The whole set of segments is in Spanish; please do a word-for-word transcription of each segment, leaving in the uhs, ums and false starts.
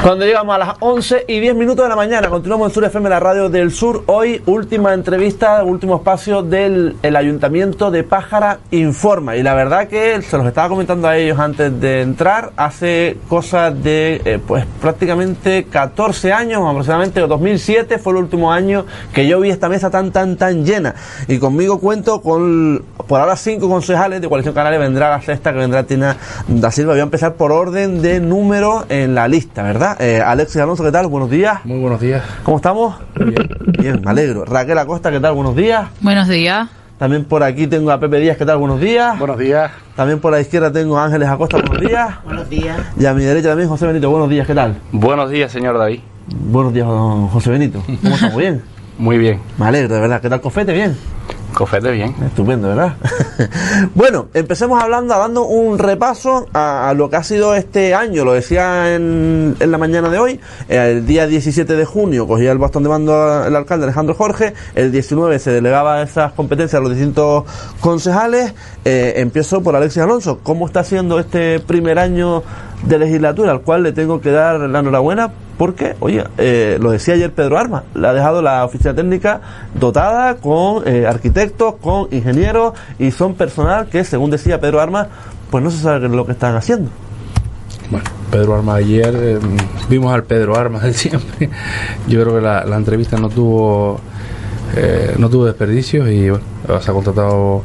Cuando llegamos a las once y diez minutos de la mañana, continuamos en Sur F M, la radio del sur. Hoy, última entrevista, último espacio del el Ayuntamiento de Pájara Informa. Y la verdad que se los estaba comentando a ellos antes de entrar, hace cosas de eh, pues prácticamente catorce años, aproximadamente dos mil siete fue el último año que yo vi esta mesa tan, tan, tan llena. Y conmigo cuento con, por ahora, cinco concejales de Coalición Canaria. Vendrá la sexta, que vendrá Tina da Silva. Voy a empezar por orden de número en la lista, ¿verdad? Eh, Alexis Alonso, ¿qué tal? Buenos días. Muy buenos días. ¿Cómo estamos? Bien. Bien, me alegro. Raquel Acosta, ¿qué tal? Buenos días. Buenos días. También por aquí tengo a Pepe Díaz, ¿qué tal? Buenos días. Buenos días. También por la izquierda tengo a Ángeles Acosta, buenos días. Buenos días. Y a mi derecha también José Benito, buenos días, ¿qué tal? Buenos días, señor David. Buenos días, don José Benito. ¿Cómo estamos? ¿Bien? Muy bien. Me alegro, de verdad. ¿Qué tal, Cofete? ¿Bien? Cofete bien. Estupendo, ¿verdad? Bueno, empecemos hablando, dando un repaso a, a lo que ha sido este año. Lo decía en, en la mañana de hoy. El día diecisiete de junio cogía el bastón de mando el alcalde Alejandro Jorge. El diecinueve se delegaba esas competencias a los distintos concejales. Eh, empiezo por Alexis Alonso. ¿Cómo está siendo este primer año de legislatura, al cual le tengo que dar la enhorabuena? Porque, oye, eh, lo decía ayer Pedro Armas, le ha dejado la oficina técnica dotada con eh, arquitectos, con ingenieros, y son personal que, según decía Pedro Armas, pues no se sabe lo que están haciendo. Bueno, Pedro Armas ayer, eh, vimos al Pedro Armas de siempre. Yo creo que la, la entrevista no tuvo eh, no tuvo desperdicios y bueno, se ha contratado.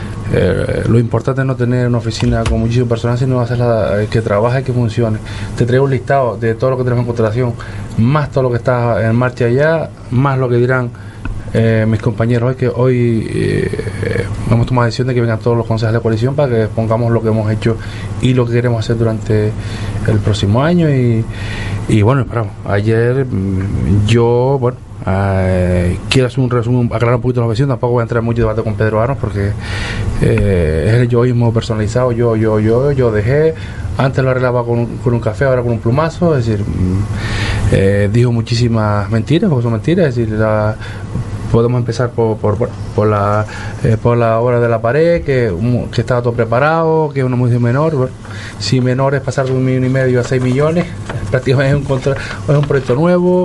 Eh, lo importante es no tener una oficina con muchísimo personal, sino hacerla eh, que trabaje y que funcione. Te traigo un listado de todo lo que tenemos en contratación, más todo lo que está en marcha allá, más lo que dirán eh, mis compañeros hoy, que hoy eh, hemos tomado la decisión de que vengan todos los concejales de coalición para que pongamos lo que hemos hecho y lo que queremos hacer durante el próximo año. Y, y bueno, esperamos. Ayer yo, bueno, Uh, quiero hacer un resumen, aclarar un poquito la versión. Tampoco voy a entrar en mucho debate con Pedro Armas porque eh, es el yoísmo personalizado. Yo, yo, yo, yo dejé. Antes lo arreglaba con un, con un café, ahora con un plumazo. Es decir, eh, dijo muchísimas mentiras, porque son mentiras. Es decir, la, podemos empezar por por, por, por la eh, por la obra de la pared, que, un, que estaba todo preparado, que es una munición menor. Bueno, si menor es pasar de un millón y medio a seis millones, prácticamente es un, contra, es un proyecto nuevo.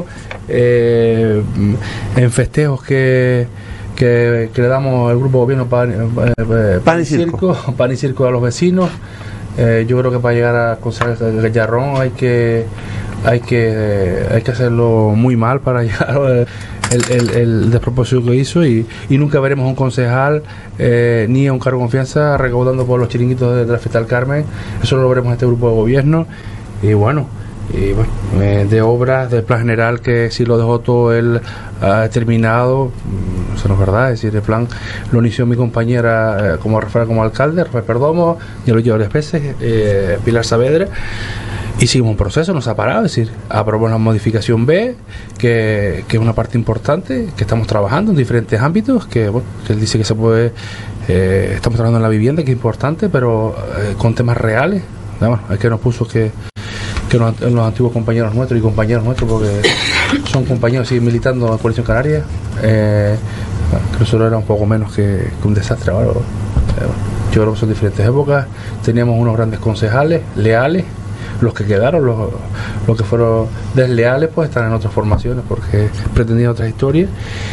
Eh, en festejos que, que, que le damos al grupo de gobierno pan, eh, pan y circo, pan y circo a los vecinos. Eh, yo creo que para llegar a conseguir el Gallarrón hay que hay que hay que hacerlo muy mal para llegar el, el, el despropósito que hizo, y, y nunca veremos un concejal eh, ni a un cargo de confianza recaudando por los chiringuitos de, de la fiesta del Carmen. Eso lo veremos en este grupo de gobierno. Y bueno, y bueno, eh, de obras del plan general, que si lo dejó todo él uh, terminado, eso no es verdad. Es decir, el plan lo inició mi compañera eh, como Rafael, como alcalde, Rafael Perdomo, yo lo llevo varias veces, eh, Pilar Saavedra, y seguimos un proceso, no se ha parado. Es decir, aprobamos la modificación B, que, que es una parte importante, que estamos trabajando en diferentes ámbitos, que bueno, que él dice que se puede, eh, estamos trabajando en la vivienda, que es importante, pero eh, con temas reales. Bueno, es que nos puso que que los, los antiguos compañeros nuestros y compañeros nuestros, porque son compañeros, siguen militando en la Coalición Canaria, eh, que nosotros era un poco menos que, que un desastre ahora. Eh, yo creo que son diferentes épocas. Teníamos unos grandes concejales leales, los que quedaron, los, los que fueron desleales pues están en otras formaciones porque pretendían otras historias,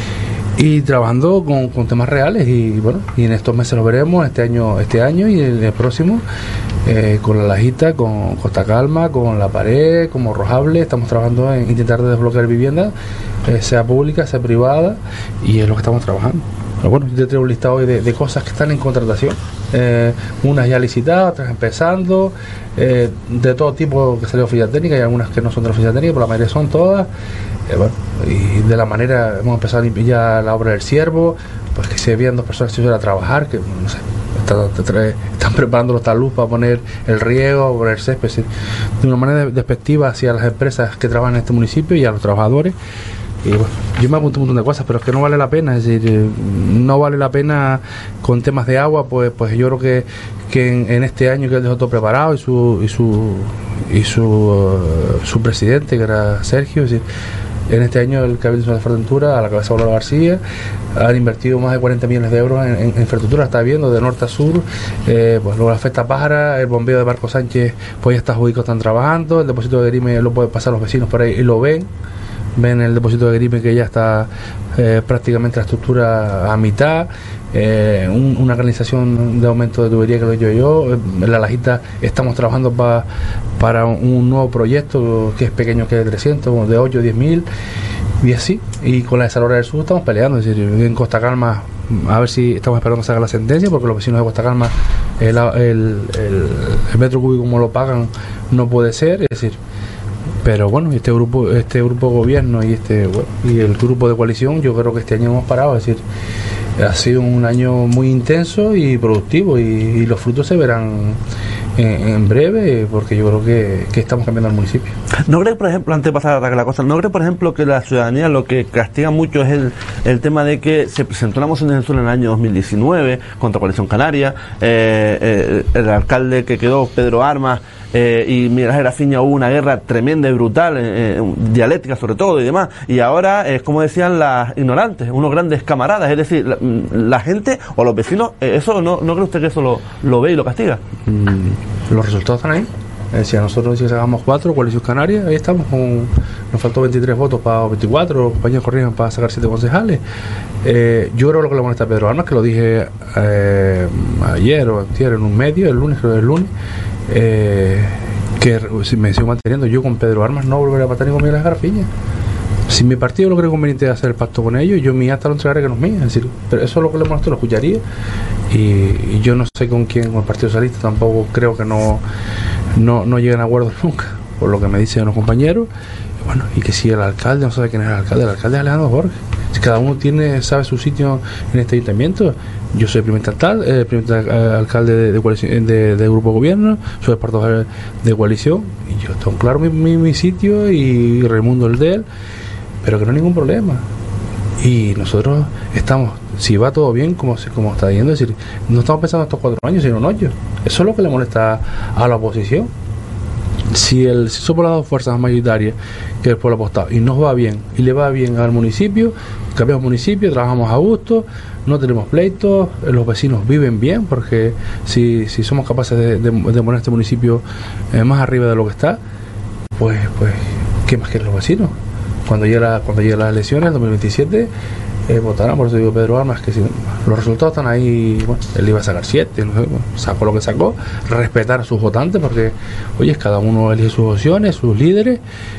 y trabajando con, con temas reales. Y bueno, y en estos meses lo veremos, este año este año y el, el próximo, eh, con la Lajita, con Costa Calma, con la pared, como Rojable. Estamos trabajando en intentar desbloquear vivienda, eh, sea pública, sea privada, y es lo que estamos trabajando. Pero bueno, yo traigo un listado hoy de, de cosas que están en contratación, eh, unas ya licitadas, otras empezando, eh, de todo tipo que salió oficina técnica, y algunas que no son de la oficina técnica, pero la mayoría son todas. Eh, bueno, y de la manera hemos empezado a limpiar ya la obra del Ciervo, pues que se habían dos personas que se iban a trabajar, que no sé, están, están preparando los talud para poner el riego, poner el césped, es decir, de una manera despectiva hacia las empresas que trabajan en este municipio y a los trabajadores. Y bueno, yo me apunto un montón de cosas, pero es que no vale la pena. Es decir, no vale la pena con temas de agua. Pues pues yo creo que, que en, en este año que él dejó todo preparado, y su y su y su uh, su presidente, que era Sergio, es decir, En este año el Cabildo de Fuerteventura, a la cabeza de Lola García, han invertido más de cuarenta millones de euros en, en, en infraestructura. Está viendo de norte a sur, eh, pues luego la Festa Pájara, el bombeo de Marco Sánchez, pues ya está judico, están trabajando, el depósito de Grime lo pueden pasar los vecinos por ahí y lo ven. Ven el depósito de Grime que ya está eh, prácticamente la estructura a mitad, eh, un, una canalización de aumento de tubería que lo he hecho yo. En La Lajita estamos trabajando pa, para un nuevo proyecto que es pequeño, que es de trescientos, de ocho, diez mil y así. Y con la de Salora del Sur estamos peleando, es decir, en Costa Calma, a ver si estamos esperando que salga la sentencia, porque los vecinos de Costa Calma el, el, el, el metro cúbico como lo pagan no puede ser, es decir. Pero bueno, este grupo este grupo de gobierno y este bueno, y el grupo de coalición, yo creo que este año hemos parado, es decir, ha sido un año muy intenso y productivo, y, y los frutos se verán en, en breve, porque yo creo que, que estamos cambiando el municipio. ¿No crees, por ejemplo, antes de pasar a la cosa, no crees, por ejemplo, que la ciudadanía lo que castiga mucho es el, el tema de que se presentó una moción de censura en el año dos mil diecinueve contra Coalición Canaria, eh, eh, el alcalde que quedó, Pedro Armas, Eh, y Miguel Grafiña, hubo una guerra tremenda y brutal, eh, dialéctica sobre todo y demás, y ahora es como decían las ignorantes, unos grandes camaradas, es decir, la, la gente o los vecinos, eh, eso no, ¿no cree usted que eso lo, lo ve y lo castiga? Mm, los resultados están ahí. Es decir, nosotros si sacamos cuatro, Coalición Canaria, ahí estamos, con, nos faltó veintitrés votos para veinticuatro, los compañeros corrían para sacar siete concejales. Eh, yo creo que lo que le molesta a Pedro Armas, que lo dije eh, ayer o antier en un medio, el lunes, creo que el lunes, eh, que si me sigo manteniendo, yo con Pedro Armas no volveré a pactar ni con Miguel Garfiña. Si mi partido lo cree conveniente de hacer el pacto con ellos, yo mi acta lo entregaré, que no es mía, es decir, pero eso es lo que le molesta, lo escucharía, y, y yo no sé con quién, con el Partido Socialista, tampoco creo que no no, no lleguen a acuerdos nunca, por lo que me dicen los compañeros. Y bueno, y que si el alcalde no sabe quién es el alcalde, el alcalde es Alejandro Jorge. Si cada uno tiene sabe su sitio en este ayuntamiento, yo soy el primer alcalde, el primer alcalde de, de, coalición, de, de grupo de gobierno, soy el partido de coalición, y yo tengo claro mi, mi, mi sitio, y Raimundo el de él, pero que no hay ningún problema. Y nosotros estamos, si va todo bien, como, como está yendo, es decir, no estamos pensando en estos cuatro años, sino en ocho. Eso es lo que le molesta a la oposición. Si, el, si somos las dos fuerzas mayoritarias que el pueblo ha apostado y nos va bien, y le va bien al municipio, cambiamos municipio, trabajamos a gusto, no tenemos pleitos, los vecinos viven bien, porque si, si somos capaces de, de, de poner este municipio eh, más arriba de lo que está, pues, pues ¿qué más quieren los vecinos? Cuando llegue la, cuando llegue las elecciones, el dos mil veintisiete, eh, votarán. Por eso digo Pedro Armas, que si los resultados están ahí, bueno, él iba a sacar siete, no sé, bueno, sacó lo que sacó, respetar a sus votantes, porque, oye, cada uno elige sus opciones, sus líderes,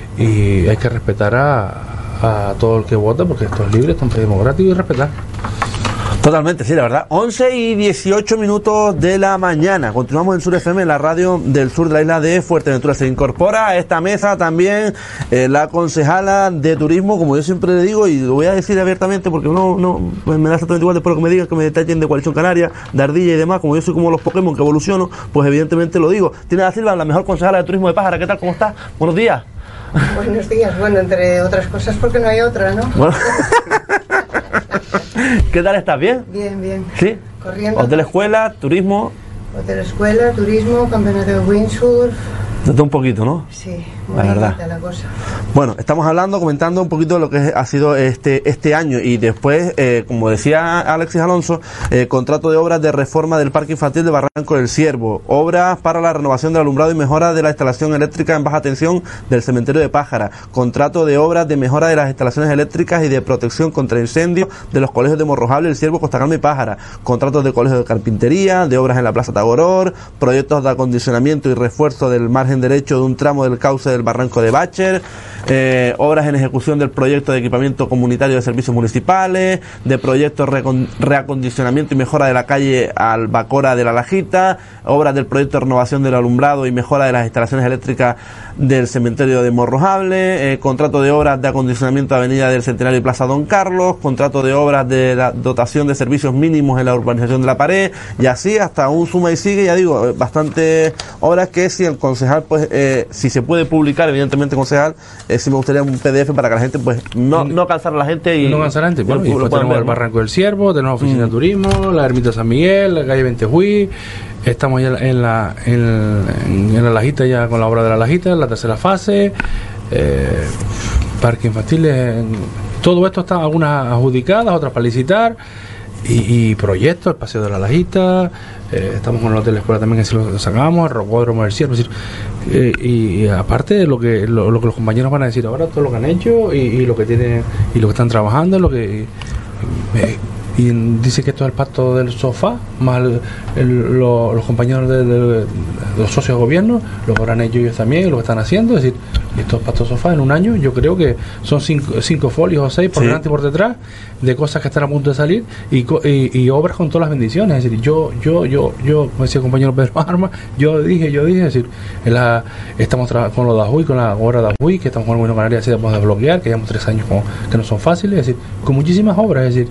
y hay que respetar a, a todo el que vota, porque esto es libre, esto es democrático, y respetar. Totalmente, sí, la verdad. once y dieciocho minutos de la mañana. Continuamos en Sur F M, la radio del sur de la isla de Fuerteventura. Se incorpora a esta mesa también eh, la concejala de turismo, como yo siempre le digo, y lo voy a decir abiertamente porque no, no me da exactamente igual después de que me digan, que me detallen de Coalición Canaria, de Ardilla y demás. Como yo soy como los Pokémon que evoluciono, pues evidentemente lo digo. Tiene a Silva, la mejor concejala de turismo de Pájara. ¿Qué tal? ¿Cómo estás? Buenos días. Buenos días. Bueno, entre otras cosas porque no hay otra, ¿no? Bueno. ¿Qué tal estás? ¿Bien? Bien, bien. ¿Sí? Corriendo. Hotel escuela, turismo. Hotel escuela, turismo, campeonato de windsurf. De todo un poquito, ¿no? Sí, muy la verdad. la cosa. Bueno, estamos hablando, comentando un poquito de lo que ha sido este este año, y después, eh, como decía Alexis Alonso, eh, contrato de obras de reforma del Parque Infantil de Barranco del Ciervo, obras para la renovación del alumbrado y mejora de la instalación eléctrica en baja tensión del cementerio de Pájara, contrato de obras de mejora de las instalaciones eléctricas y de protección contra incendios de los colegios de Morrojable, El Ciervo, Costa Calma y Pájara, contratos de colegios de carpintería, de obras en la Plaza Tagoror, proyectos de acondicionamiento y refuerzo del margen derecho de un tramo del cauce del Barranco de Bacher, eh, obras en ejecución del proyecto de equipamiento comunitario de servicios municipales, de proyectos de reacondicionamiento y mejora de la calle Albacora de la Lajita, obras del proyecto de renovación del alumbrado y mejora de las instalaciones eléctricas del cementerio de Morrojable, eh, contrato de obras de acondicionamiento de Avenida del Centenario y Plaza Don Carlos, contrato de obras de la dotación de servicios mínimos en la urbanización de La Pared, y así hasta un suma y sigue, ya digo, bastantes obras que si el concejal, pues, eh, si se puede publicar, evidentemente, concejal, eh, si me gustaría un P D F para que la gente, pues, no, no cansar a la gente y... No cansar a la gente, bueno, y después tenemos ver, el Barranco del Ciervo, tenemos oficina mm. de turismo, la Ermita San Miguel, la calle Ventejuí, estamos ya en la, en, en la Lajita, ya con la obra de la Lajita, la tercera fase, eh, parques infantiles, todo esto está algunas adjudicadas, otras para licitar, y, y proyectos, el Paseo de la Lajita, eh, estamos con el Hotel Escuela también, que si lo sacamos, el Rocódromo del Ciervo, es decir, eh, y, y aparte de lo que lo, lo que los compañeros van a decir ahora, todo lo que han hecho y, y lo que tienen y lo que están trabajando, lo que eh, y dice que esto es el pacto del sofá, más el, el, lo, los compañeros de, de, de los socios de gobierno, lo que habrán hecho ellos también, lo que están haciendo, es decir, estos pactos sofá en un año, yo creo que son cinco, cinco folios o seis por sí. delante y por detrás, de cosas que están a punto de salir, y, y, y obras con todas las bendiciones, es decir, yo, yo, yo, yo, como decía el compañero Pedro Armas, yo dije, yo dije, es decir, en la, estamos trabajando con lo de Ajuy, con la obra de Ajuy, que estamos con el Gobierno Canaria, así vamos a desbloquear, que llevamos tres años con, que no son fáciles, es decir, con muchísimas obras, es decir,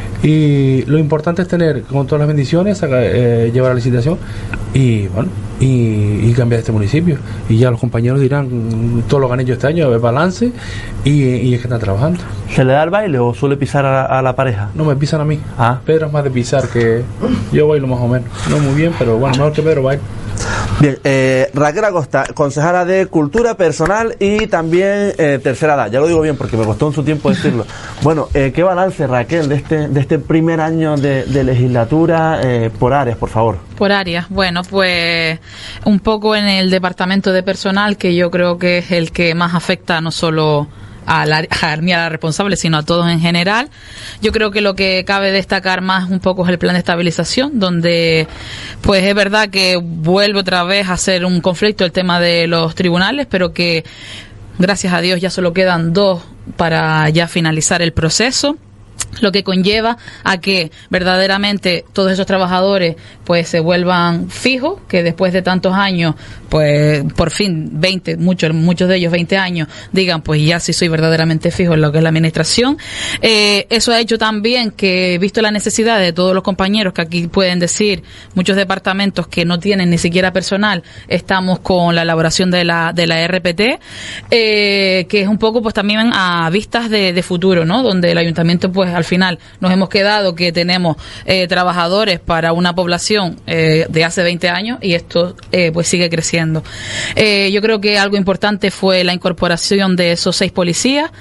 y lo importante es tener con todas las bendiciones, sacar, eh, llevar a la licitación y bueno y, y cambiar este municipio, y ya los compañeros dirán todo lo que han hecho este año, el balance, y, y es que están trabajando. ¿Se le da el baile o suele pisar a la, a la pareja? No, me pisan a mí. Ah. Pedro es más de pisar, que yo bailo más o menos, no muy bien, pero bueno, mejor que Pedro baila. Bien, eh, Raquel Acosta, concejala de Cultura Personal y también eh, Tercera Edad. Ya lo digo bien porque me costó en su tiempo decirlo. Bueno, eh, ¿qué balance, Raquel, de este de este primer año de, de legislatura eh, por áreas, por favor? Por áreas, bueno, pues un poco en el departamento de personal, que yo creo que es el que más afecta no solo a la, a mí, a la responsable, sino a todos en general. Yo creo que lo que cabe destacar más un poco es el plan de estabilización, donde pues es verdad que vuelve otra vez a ser un conflicto el tema de los tribunales, pero que gracias a Dios ya solo quedan dos para ya finalizar el proceso, lo que conlleva a que verdaderamente todos esos trabajadores pues se vuelvan fijos, que después de tantos años, pues por fin veinte, muchos muchos de ellos veinte años, digan pues ya sí soy verdaderamente fijo en lo que es la administración. Eh, eso ha hecho también que, visto la necesidad de todos los compañeros que aquí pueden decir, muchos departamentos que no tienen ni siquiera personal, estamos con la elaboración de la de la R P T, eh, que es un poco pues también a vistas de, de futuro, ¿no? Donde el ayuntamiento pues al final nos hemos quedado que tenemos eh, trabajadores para una población eh, de hace veinte años, y esto eh, pues sigue creciendo. Eh, yo creo que algo importante fue la incorporación de esos seis policías,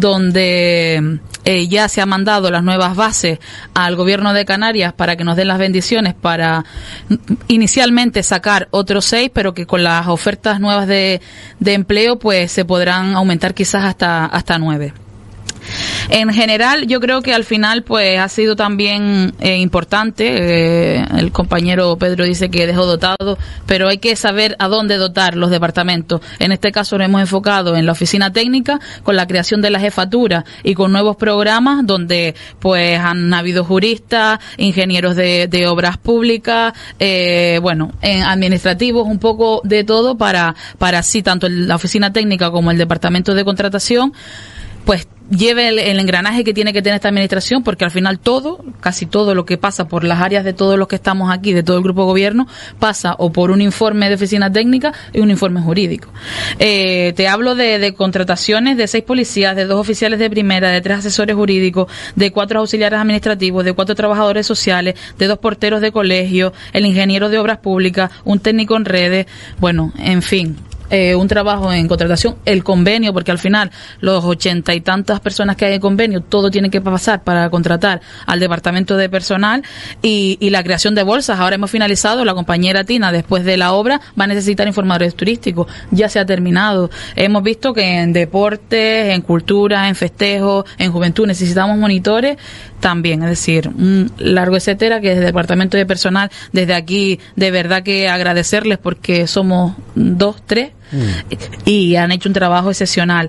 donde eh, ya se han mandado las nuevas bases al gobierno de Canarias para que nos den las bendiciones para inicialmente sacar otros seis, pero que con las ofertas nuevas de, de empleo pues se podrán aumentar quizás hasta, hasta nueve. En general, yo creo que al final pues ha sido también eh, importante, eh, el compañero Pedro dice que dejó dotado, pero hay que saber a dónde dotar los departamentos. En este caso nos hemos enfocado en la oficina técnica, con la creación de la jefatura y con nuevos programas donde pues han habido juristas, ingenieros de, de obras públicas, eh, bueno, en administrativos, un poco de todo para, para así tanto la oficina técnica como el departamento de contratación pues lleve el, el engranaje que tiene que tener esta administración, porque al final todo, casi todo lo que pasa por las áreas de todos los que estamos aquí, de todo el grupo de gobierno, pasa o por un informe de oficina técnica y un informe jurídico. Eh, te hablo de, de contrataciones de seis policías, de dos oficiales de primera, de tres asesores jurídicos, de cuatro auxiliares administrativos, de cuatro trabajadores sociales, de dos porteros de colegio, el ingeniero de obras públicas, un técnico en redes, bueno, en fin. Eh, un trabajo en contratación, el convenio, porque al final los ochenta y tantas personas que hay en convenio, todo tiene que pasar para contratar al departamento de personal, y, y la creación de bolsas. Ahora hemos finalizado, la compañera Tina, después de la obra, va a necesitar informadores turísticos, ya se ha terminado. Hemos visto que en deportes, en cultura, en festejos, en juventud necesitamos monitores también, es decir, un largo etcétera, que desde el departamento de personal, desde aquí, de verdad que agradecerles, porque somos dos, tres, Mm. y han hecho un trabajo excepcional.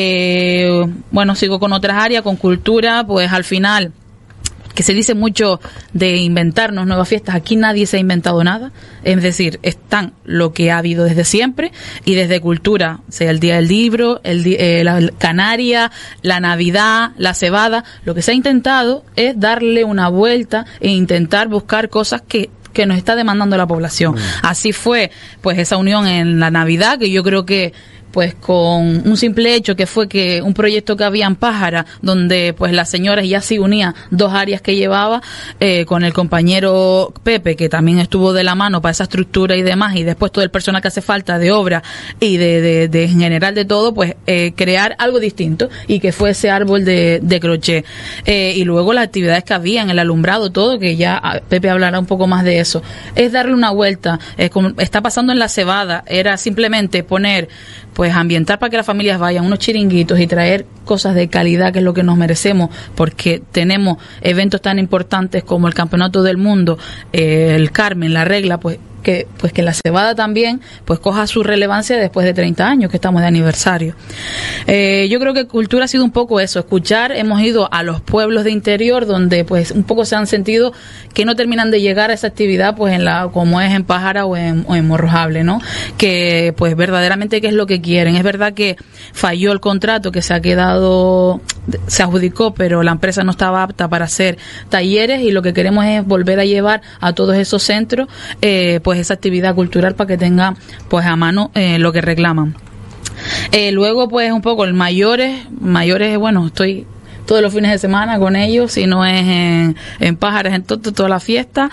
Eh, bueno, sigo con otras áreas, con cultura, pues al final, que se dice mucho de inventarnos nuevas fiestas, aquí nadie se ha inventado nada, es decir, están lo que ha habido desde siempre, y desde cultura, sea el Día del Libro, el, eh, la Canaria, la Navidad, la cebada, lo que se ha intentado es darle una vuelta e intentar buscar cosas que que nos está demandando la población. Mm. Así fue, pues, esa unión en la Navidad, que yo creo que pues con un simple hecho que fue que un proyecto que había en Pájara, donde pues las señoras ya se unía dos áreas que llevaba, eh, con el compañero Pepe, que también estuvo de la mano para esa estructura y demás, y después todo el personal que hace falta de obra y de, de, de en general de todo, pues eh, crear algo distinto, y que fue ese árbol de, de crochet. Eh, y luego las actividades que había en el alumbrado, todo, que ya Pepe hablará un poco más de eso, es darle una vuelta, eh, como está pasando en la Cebada, era simplemente poner, pues ambientar para que las familias vayan, unos chiringuitos y traer cosas de calidad, que es lo que nos merecemos, porque tenemos eventos tan importantes como el Campeonato del Mundo, eh, el Carmen, la Regla, pues que pues que la Cebada también pues coja su relevancia después de treinta años que estamos de aniversario. Eh, yo creo que cultura ha sido un poco eso, escuchar. Hemos ido a los pueblos de interior donde pues un poco se han sentido que no terminan de llegar a esa actividad, pues en la como es en Pájara o en, o en Morrojable, ¿no? Que pues verdaderamente qué es lo que quieren. Es verdad que falló el contrato, que se ha quedado, se adjudicó, pero la empresa no estaba apta para hacer talleres, y lo que queremos es volver a llevar a todos esos centros eh, pues esa actividad cultural para que tenga pues a mano eh, lo que reclaman. Eh, luego pues un poco el mayores, mayores, bueno, estoy todos los fines de semana con ellos, si no es en, en Pájaras, en todo, toda la fiesta.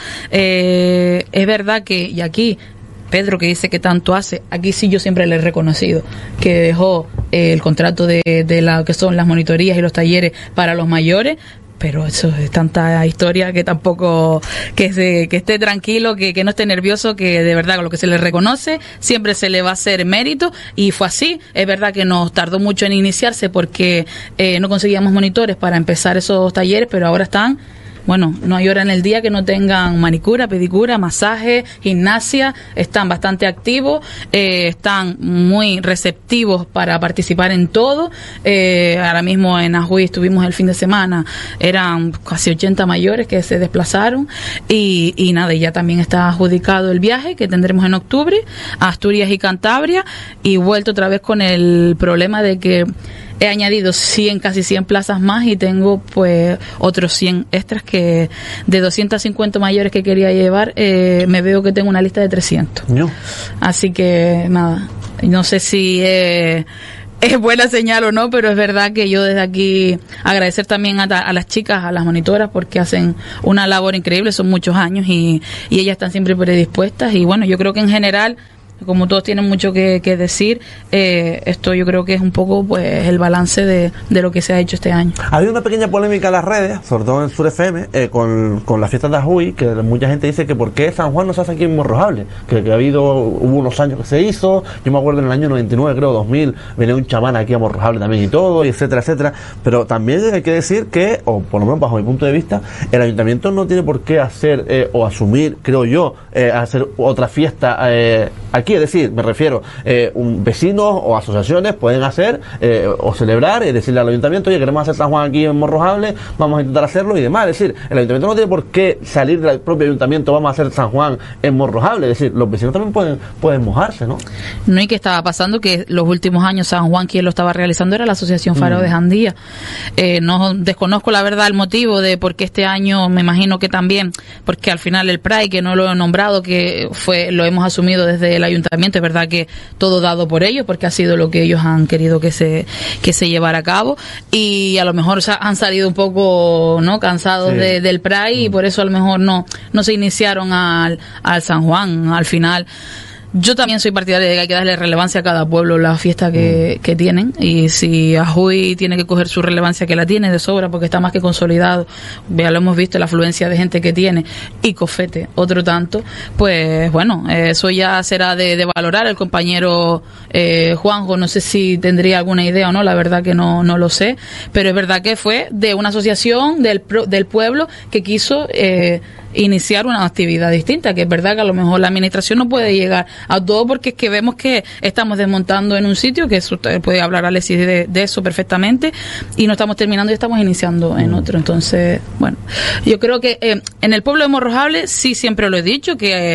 Eh, es verdad que, y aquí Pedro, que dice que tanto hace, aquí sí yo siempre le he reconocido que dejó eh, el contrato de, de la que son las monitorías y los talleres para los mayores, pero eso es tanta historia que tampoco, que se, que esté tranquilo, que, que no esté nervioso, que de verdad con lo que se le reconoce siempre se le va a hacer mérito, y fue así. Es verdad que nos tardó mucho en iniciarse porque eh, no conseguíamos monitores para empezar esos talleres, pero ahora están. Bueno, no hay hora en el día que no tengan manicura, pedicura, masaje, gimnasia, están bastante activos, eh, están muy receptivos para participar en todo. Eh, ahora mismo en Ajuy estuvimos el fin de semana, eran casi ochenta mayores que se desplazaron, y, y nada, y ya también está adjudicado el viaje que tendremos en octubre a Asturias y Cantabria, y vuelto otra vez con el problema de que he añadido cien, casi cien plazas más, y tengo pues otros cien extras, que de doscientos cincuenta mayores que quería llevar, eh, me veo que tengo una lista de trescientos. No. Así que nada, no sé si eh, es buena señal o no, pero es verdad que yo desde aquí agradecer también a, a las chicas, a las monitoras, porque hacen una labor increíble, son muchos años, y, y ellas están siempre predispuestas. Y bueno, yo creo que en general, como todos tienen mucho que, que decir, eh, esto yo creo que es un poco pues el balance de, de lo que se ha hecho este año. Ha habido una pequeña polémica en las redes, sobre todo en Sur F M, eh, con, con las fiestas de Ajuy, que mucha gente dice que por qué San Juan no se hace aquí en Morrojable, que, que ha habido, hubo unos años que se hizo, yo me acuerdo en el año noventa y nueve, creo, dos mil, venía un chamán aquí a Morrojable también y todo, y etcétera, etcétera, pero también hay que decir que, o por lo menos bajo mi punto de vista, el ayuntamiento no tiene por qué hacer, eh, o asumir, creo yo, eh, hacer otra fiesta eh, aquí, es decir, me refiero, eh, un vecinos o asociaciones pueden hacer eh, o celebrar y decirle al ayuntamiento, oye, queremos hacer San Juan aquí en Morrojable, vamos a intentar hacerlo y demás. Es decir, el ayuntamiento no tiene por qué salir del propio ayuntamiento, vamos a hacer San Juan en Morrojable. Es decir, los vecinos también pueden pueden mojarse, ¿no? No, y que estaba pasando que los últimos años San Juan quien lo estaba realizando era la Asociación Faro mm. de Jandía. Eh, no desconozco la verdad el motivo de por qué este año, me imagino que también, porque al final el Pride, que no lo he nombrado, que fue lo hemos asumido desde el ayuntamiento, es verdad que todo dado por ellos, porque ha sido lo que ellos han querido que se que se llevara a cabo, y a lo mejor han salido un poco no cansados sí. de, del Pride, y por eso a lo mejor no no se iniciaron al, al San Juan. Al final yo también soy partidaria de que hay que darle relevancia a cada pueblo la fiesta que, mm. que tienen, y si Ajuy tiene que coger su relevancia, que la tiene de sobra porque está más que consolidado, ya lo hemos visto, la afluencia de gente que tiene, y Cofete otro tanto, pues bueno, eso ya será de, de valorar. El compañero eh, Juanjo, no sé si tendría alguna idea o no, la verdad que no no lo sé, pero es verdad que fue de una asociación del, del pueblo que quiso eh, iniciar una actividad distinta, que es verdad que a lo mejor la administración no puede llegar a todo, porque es que vemos que estamos desmontando en un sitio, que eso puede hablar Alexis de, de eso perfectamente, y no estamos terminando y estamos iniciando en otro. Entonces, bueno, yo creo que eh, en el pueblo de Morrojable sí, siempre lo he dicho, que,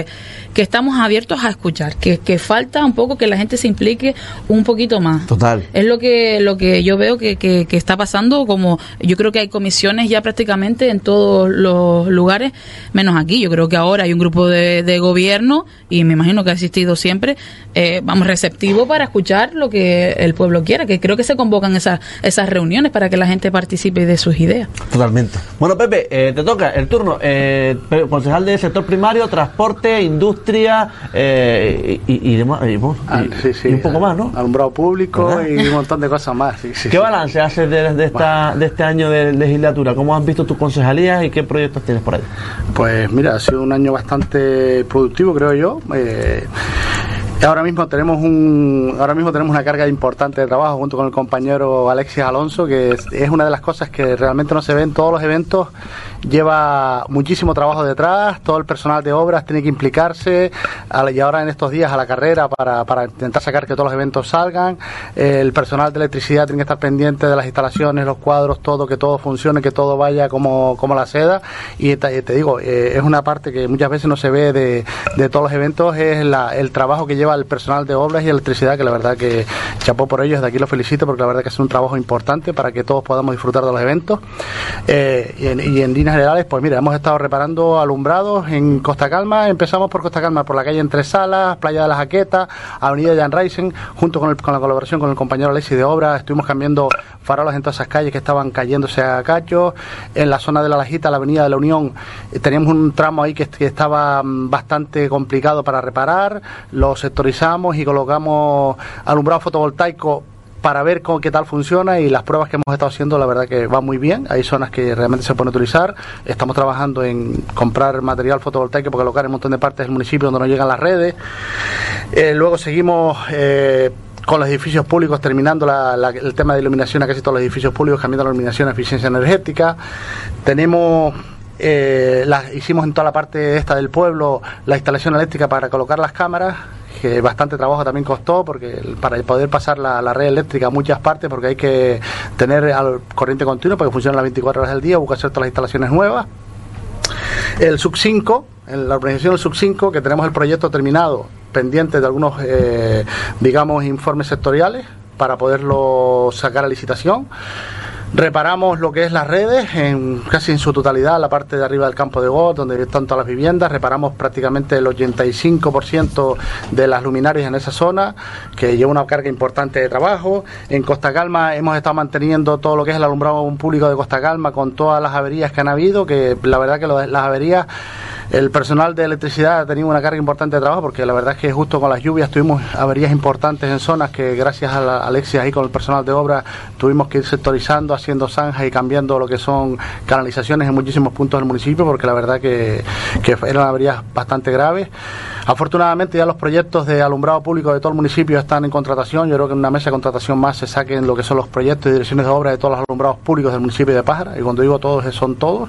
que estamos abiertos a escuchar, que, que falta un poco que la gente se implique un poquito más. Total. Es lo que lo que yo veo que, que, que está pasando, como yo creo que hay comisiones ya prácticamente en todos los lugares, menos aquí. Yo creo que ahora hay un grupo de, de gobierno, y me imagino que ha existido siempre, eh, vamos, receptivo para escuchar lo que el pueblo quiera, que creo que se convocan esas, esas reuniones para que la gente participe de sus ideas. Totalmente. Bueno, Pepe, eh, te toca el turno. Eh, concejal del sector primario, transporte, industria eh, y, y, y, demás, y, bueno, ah, y, sí, sí, y un poco más, ¿no? Alumbrado público, ¿verdad? Y un montón de cosas más. Sí, sí, ¿Qué sí. balance haces de, de, esta, de este año de legislatura? ¿Cómo has visto tus concejalías y qué proyectos tienes por ahí? Pues mira, ha sido un año bastante productivo, creo yo. Eh, Ahora mismo tenemos un ahora mismo tenemos una carga importante de trabajo junto con el compañero Alexis Alonso, que es, es una de las cosas que realmente no se ve en todos los eventos. Lleva muchísimo trabajo detrás, todo el personal de obras tiene que implicarse, y ahora en estos días a la carrera para, para intentar sacar que todos los eventos salgan. El personal de electricidad tiene que estar pendiente de las instalaciones, los cuadros, todo, que todo funcione, que todo vaya como, como la seda. Y te, te digo, eh, es una parte que muchas veces no se ve de, de todos los eventos, es la, el trabajo que lleva el personal de obras y electricidad, que la verdad que chapó por ellos, de aquí lo felicito, porque la verdad que es un trabajo importante para que todos podamos disfrutar de los eventos. Eh, y, en, y en líneas generales, pues mira, hemos estado reparando alumbrados en Costa Calma. Empezamos por Costa Calma, por la calle Entre Salas, Playa de la Jaqueta, Avenida Jan Reisen, junto con, el, con la colaboración con el compañero Alexis de Obras, estuvimos cambiando farolas en todas esas calles que estaban cayéndose a cachos. En la zona de La Lajita, la Avenida de la Unión, eh, teníamos un tramo ahí que, que estaba mm, bastante complicado para reparar, lo sectorizamos y colocamos alumbrado fotovoltaico para ver cómo, qué tal funciona, y las pruebas que hemos estado haciendo la verdad que va muy bien. Hay zonas que realmente se pueden utilizar. Estamos trabajando en comprar material fotovoltaico para colocar en un montón de partes del municipio donde no llegan las redes. Eh, luego seguimos eh, con los edificios públicos, terminando la, la, el tema de iluminación a casi todos los edificios públicos, cambiando la iluminación a eficiencia energética. Tenemos Eh, la, hicimos en toda la parte esta del pueblo la instalación eléctrica para colocar las cámaras, que bastante trabajo también costó, porque para poder pasar la, la red eléctrica a muchas partes, porque hay que tener al corriente continua para que funcione las veinticuatro horas del día, buscar hacer todas las instalaciones nuevas. El sub cinco, en la organización del sub cinco, que tenemos el proyecto terminado, pendiente de algunos eh, digamos informes sectoriales para poderlo sacar a licitación. Reparamos lo que es las redes, en, casi en su totalidad, la parte de arriba del campo de golf, donde están todas las viviendas. Reparamos prácticamente el ochenta y cinco por ciento de las luminarias en esa zona, que lleva una carga importante de trabajo. En Costa Calma hemos estado manteniendo todo lo que es el alumbrado público de Costa Calma, con todas las averías que han habido, que la verdad que lo, las averías, el personal de electricidad ha tenido una carga importante de trabajo, porque la verdad es que justo con las lluvias tuvimos averías importantes en zonas que gracias a la Alexia y con el personal de obra tuvimos que ir sectorizando, haciendo zanjas y cambiando lo que son canalizaciones en muchísimos puntos del municipio, porque la verdad que, que eran averías bastante graves. Afortunadamente ya los proyectos de alumbrado público de todo el municipio están en contratación. Yo creo que en una mesa de contratación más se saquen lo que son los proyectos y direcciones de obra de todos los alumbrados públicos del municipio de Pájara, y cuando digo todos, son todos.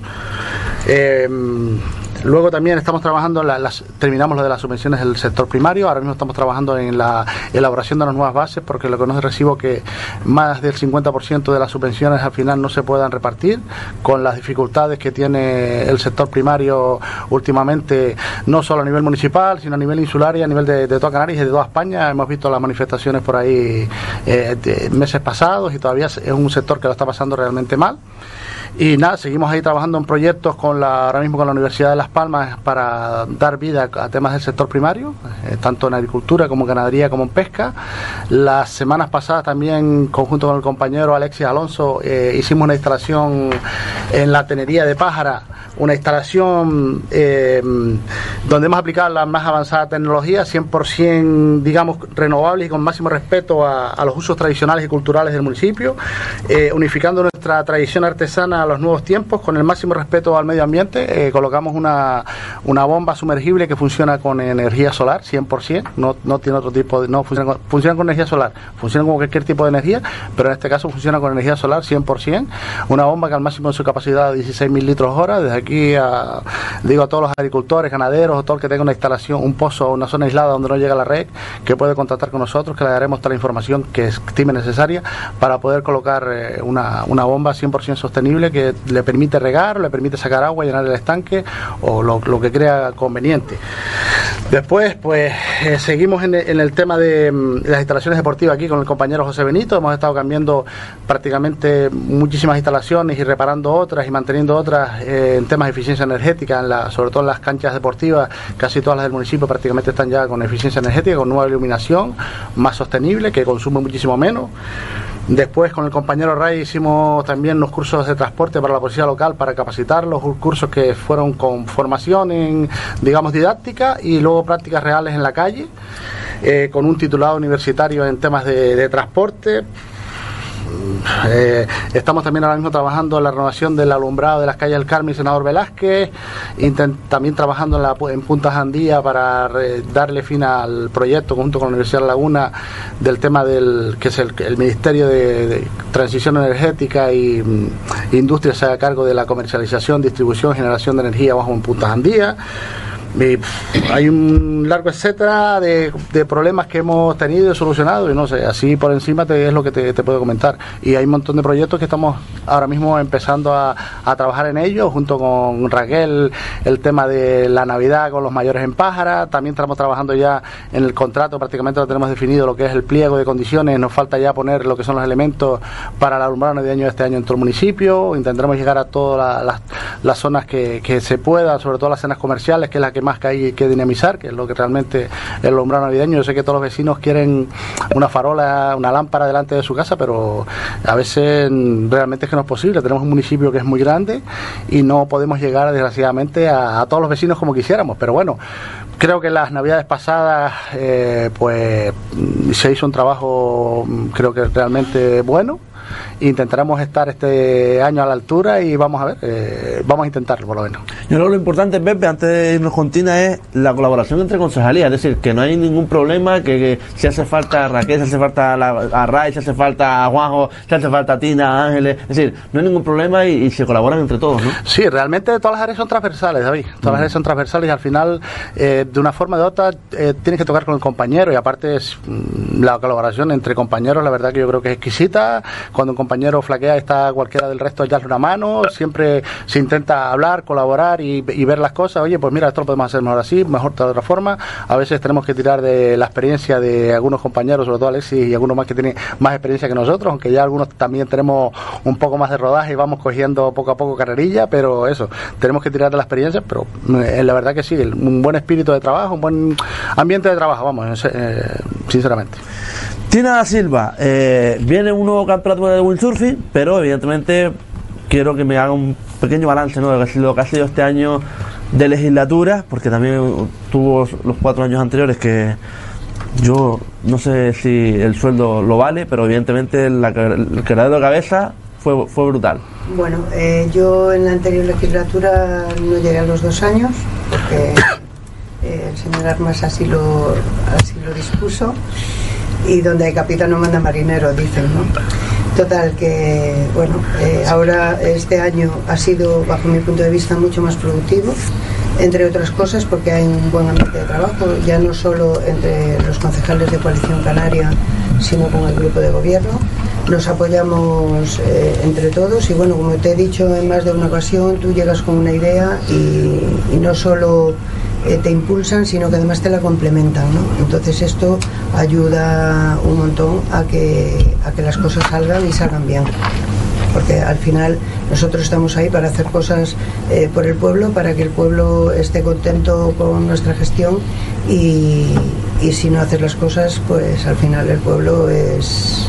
Eh, Luego también estamos trabajando, en la, las, terminamos lo de las subvenciones del sector primario. Ahora mismo estamos trabajando en la elaboración de las nuevas bases, porque lo que nos recibo que más del cincuenta por ciento de las subvenciones al final no se puedan repartir, con las dificultades que tiene el sector primario últimamente, no solo a nivel municipal, sino a nivel insular y a nivel de, de toda Canarias y de toda España. Hemos visto las manifestaciones por ahí eh, de meses pasados, y todavía es un sector que lo está pasando realmente mal. Y nada, seguimos ahí trabajando en proyectos con la, ahora mismo con la Universidad de Las Palmas, para dar vida a temas del sector primario, eh, tanto en agricultura como en ganadería como en pesca. Las semanas pasadas también, conjunto con el compañero Alexis Alonso, eh, hicimos una instalación en la tenería de Pájara, una instalación eh, donde hemos aplicado la más avanzada tecnología, cien por ciento digamos renovables y con máximo respeto a, a los usos tradicionales y culturales del municipio, eh, unificando nuestra tradición artesana a los nuevos tiempos con el máximo respeto al medio ambiente. Eh, colocamos una, una bomba sumergible que funciona con energía solar, cien por ciento, no, no tiene otro tipo de, no funciona con, funciona con energía solar, funciona con cualquier tipo de energía, pero en este caso funciona con energía solar cien por ciento, una bomba que al máximo de su capacidad de dieciséis mil litros hora. Desde aquí a, digo a todos los agricultores, ganaderos, o todo el que tenga una instalación, un pozo o una zona aislada donde no llega la red, que puede contactar con nosotros, que le daremos toda la información que estime necesaria para poder colocar eh, una, una bomba cien por ciento sostenible, que le permite regar, le permite sacar agua, llenar el estanque, o, o lo, lo que crea conveniente. Después, pues eh, seguimos en el, en el tema de mm, las instalaciones deportivas aquí con el compañero José Benito. Hemos estado cambiando prácticamente muchísimas instalaciones y reparando otras y manteniendo otras eh, en temas de eficiencia energética, en la, sobre todo en las canchas deportivas. Casi todas las del municipio prácticamente están ya con eficiencia energética, con nueva iluminación, más sostenible, que consume muchísimo menos. Después con el compañero Ray hicimos también unos cursos de transporte para la policía local para capacitarlos, cursos que fueron con formación en, digamos, didáctica y luego prácticas reales en la calle, eh, con un titulado universitario en temas de, de transporte. Eh, estamos también ahora mismo trabajando en la renovación del alumbrado de las calles del Carmen y Senador Velázquez, intent, también trabajando en, la, en Punta Jandía para re, darle fin al proyecto junto con la Universidad de La Laguna del tema del que es el, el Ministerio de, de Transición Energética y mm, Industria se haga cargo de la comercialización, distribución, generación de energía bajo en Punta Jandía. Y hay un largo etcétera de, de problemas que hemos tenido y solucionado, y no sé, así por encima te, es lo que te, te puedo comentar. Y hay un montón de proyectos que estamos ahora mismo empezando a, a trabajar en ellos, junto con Raquel, el tema de la Navidad con los mayores en Pájara. También estamos trabajando ya en el contrato, prácticamente lo tenemos definido, lo que es el pliego de condiciones. Nos falta ya poner lo que son los elementos para el alumbrado navideño de este año en todo el municipio. Intentaremos llegar a todas la, las, las zonas que, que se pueda, sobre todo las zonas comerciales, que es la que más que hay que dinamizar, que es lo que realmente el alumbrado navideño. Yo sé que todos los vecinos quieren una farola, una lámpara delante de su casa, pero a veces realmente es que no es posible. Tenemos un municipio que es muy grande y no podemos llegar desgraciadamente a, a todos los vecinos como quisiéramos, pero bueno, creo que las navidades pasadas eh, pues se hizo un trabajo creo que realmente bueno. Intentaremos estar este año a la altura y vamos a ver, eh, vamos a intentarlo por lo menos. Yo creo que lo importante, Pepe, antes de irnos con Tina, es la colaboración entre concejalías, es decir, que no hay ningún problema, que, que si hace falta a Raquel, si hace falta a, la, a Ray, si hace falta a Juanjo, si hace falta a Tina, a Ángeles, es decir, no hay ningún problema y, y se colaboran entre todos, ¿no? Sí, realmente todas las áreas son transversales, David, todas mm. las áreas son transversales y al final, eh, de una forma o de otra, eh, tienes que tocar con el compañero y aparte es, la colaboración entre compañeros, la verdad que yo creo que es exquisita. Cuando un compañero flaquea está cualquiera del resto echarle una mano, siempre se intenta hablar, colaborar y, y ver las cosas. Oye, pues mira, esto lo podemos hacer mejor así, mejor de otra forma. A veces tenemos que tirar de la experiencia de algunos compañeros, sobre todo Alexis y algunos más que tienen más experiencia que nosotros, aunque ya algunos también tenemos un poco más de rodaje y vamos cogiendo poco a poco carrerilla, pero eso, tenemos que tirar de la experiencia, pero eh, la verdad que sí, un buen espíritu de trabajo, un buen ambiente de trabajo, vamos, eh, sinceramente. Tina da Silva, eh, viene un nuevo campeonato de windsurfing, pero evidentemente quiero que me haga un pequeño balance, ¿no?, de lo que ha sido este año de legislatura, porque también tuvo los cuatro años anteriores que yo no sé si el sueldo lo vale, pero evidentemente la, el quebradero de cabeza fue, fue brutal. Bueno, eh, yo en la anterior legislatura no llegué a los dos años, porque eh, el señor Armas así lo, así lo dispuso. Y donde hay capitán no manda marinero, dicen, ¿no? Total, que bueno, eh, ahora este año ha sido, bajo mi punto de vista, mucho más productivo, entre otras cosas porque hay un buen ambiente de trabajo, ya no solo entre los concejales de Coalición Canaria, sino con el grupo de gobierno. Nos apoyamos eh, entre todos y bueno, como te he dicho en más de una ocasión, tú llegas con una idea y, y no solo eh, te impulsan, sino que además te la complementan, ¿no? Entonces esto ayuda un montón a que, a que las cosas salgan y salgan bien. Porque al final nosotros estamos ahí para hacer cosas eh, por el pueblo, para que el pueblo esté contento con nuestra gestión y, y si no haces las cosas, pues al final el pueblo es,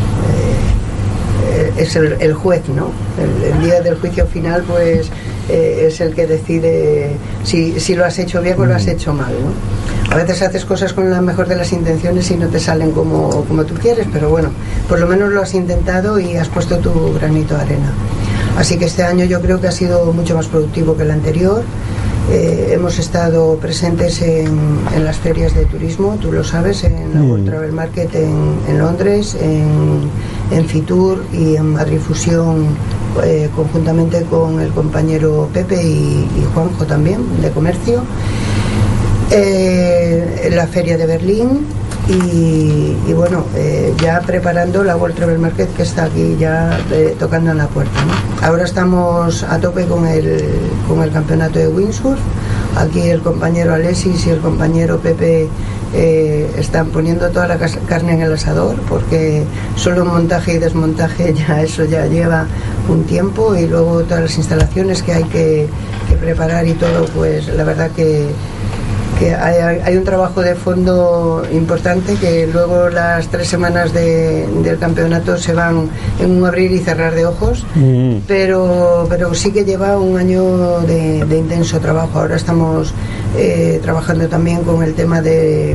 eh, es el, el juez, ¿no? El, el día del juicio final, pues eh, es el que decide si, si lo has hecho bien o lo has hecho mal, ¿no? A veces haces cosas con la mejor de las intenciones y no te salen como, como tú quieres, pero bueno, por lo menos lo has intentado y has puesto tu granito de arena. Así que este año yo creo que ha sido mucho más productivo que el anterior. Eh, hemos estado presentes en, en las ferias de turismo, tú lo sabes, en la World Travel Market en, en Londres, en, en Fitur y en Madrid Fusión, eh, conjuntamente con el compañero Pepe y, y Juanjo también, de comercio. Eh, en la feria de Berlín y, y bueno, eh, ya preparando la World Travel Market que está aquí ya eh, tocando en la puerta, ¿no? Ahora estamos a tope con el, con el campeonato de windsurf, aquí el compañero Alexis y el compañero Pepe eh, están poniendo toda la carne en el asador, porque solo montaje y desmontaje ya eso ya lleva un tiempo, y luego todas las instalaciones que hay que, que preparar y todo, pues la verdad que que hay, hay un trabajo de fondo importante, que luego las tres semanas de, del campeonato se van en un abrir y cerrar de ojos, mm. pero, pero sí que lleva un año de, de intenso trabajo. Ahora estamos eh, trabajando también con el tema de,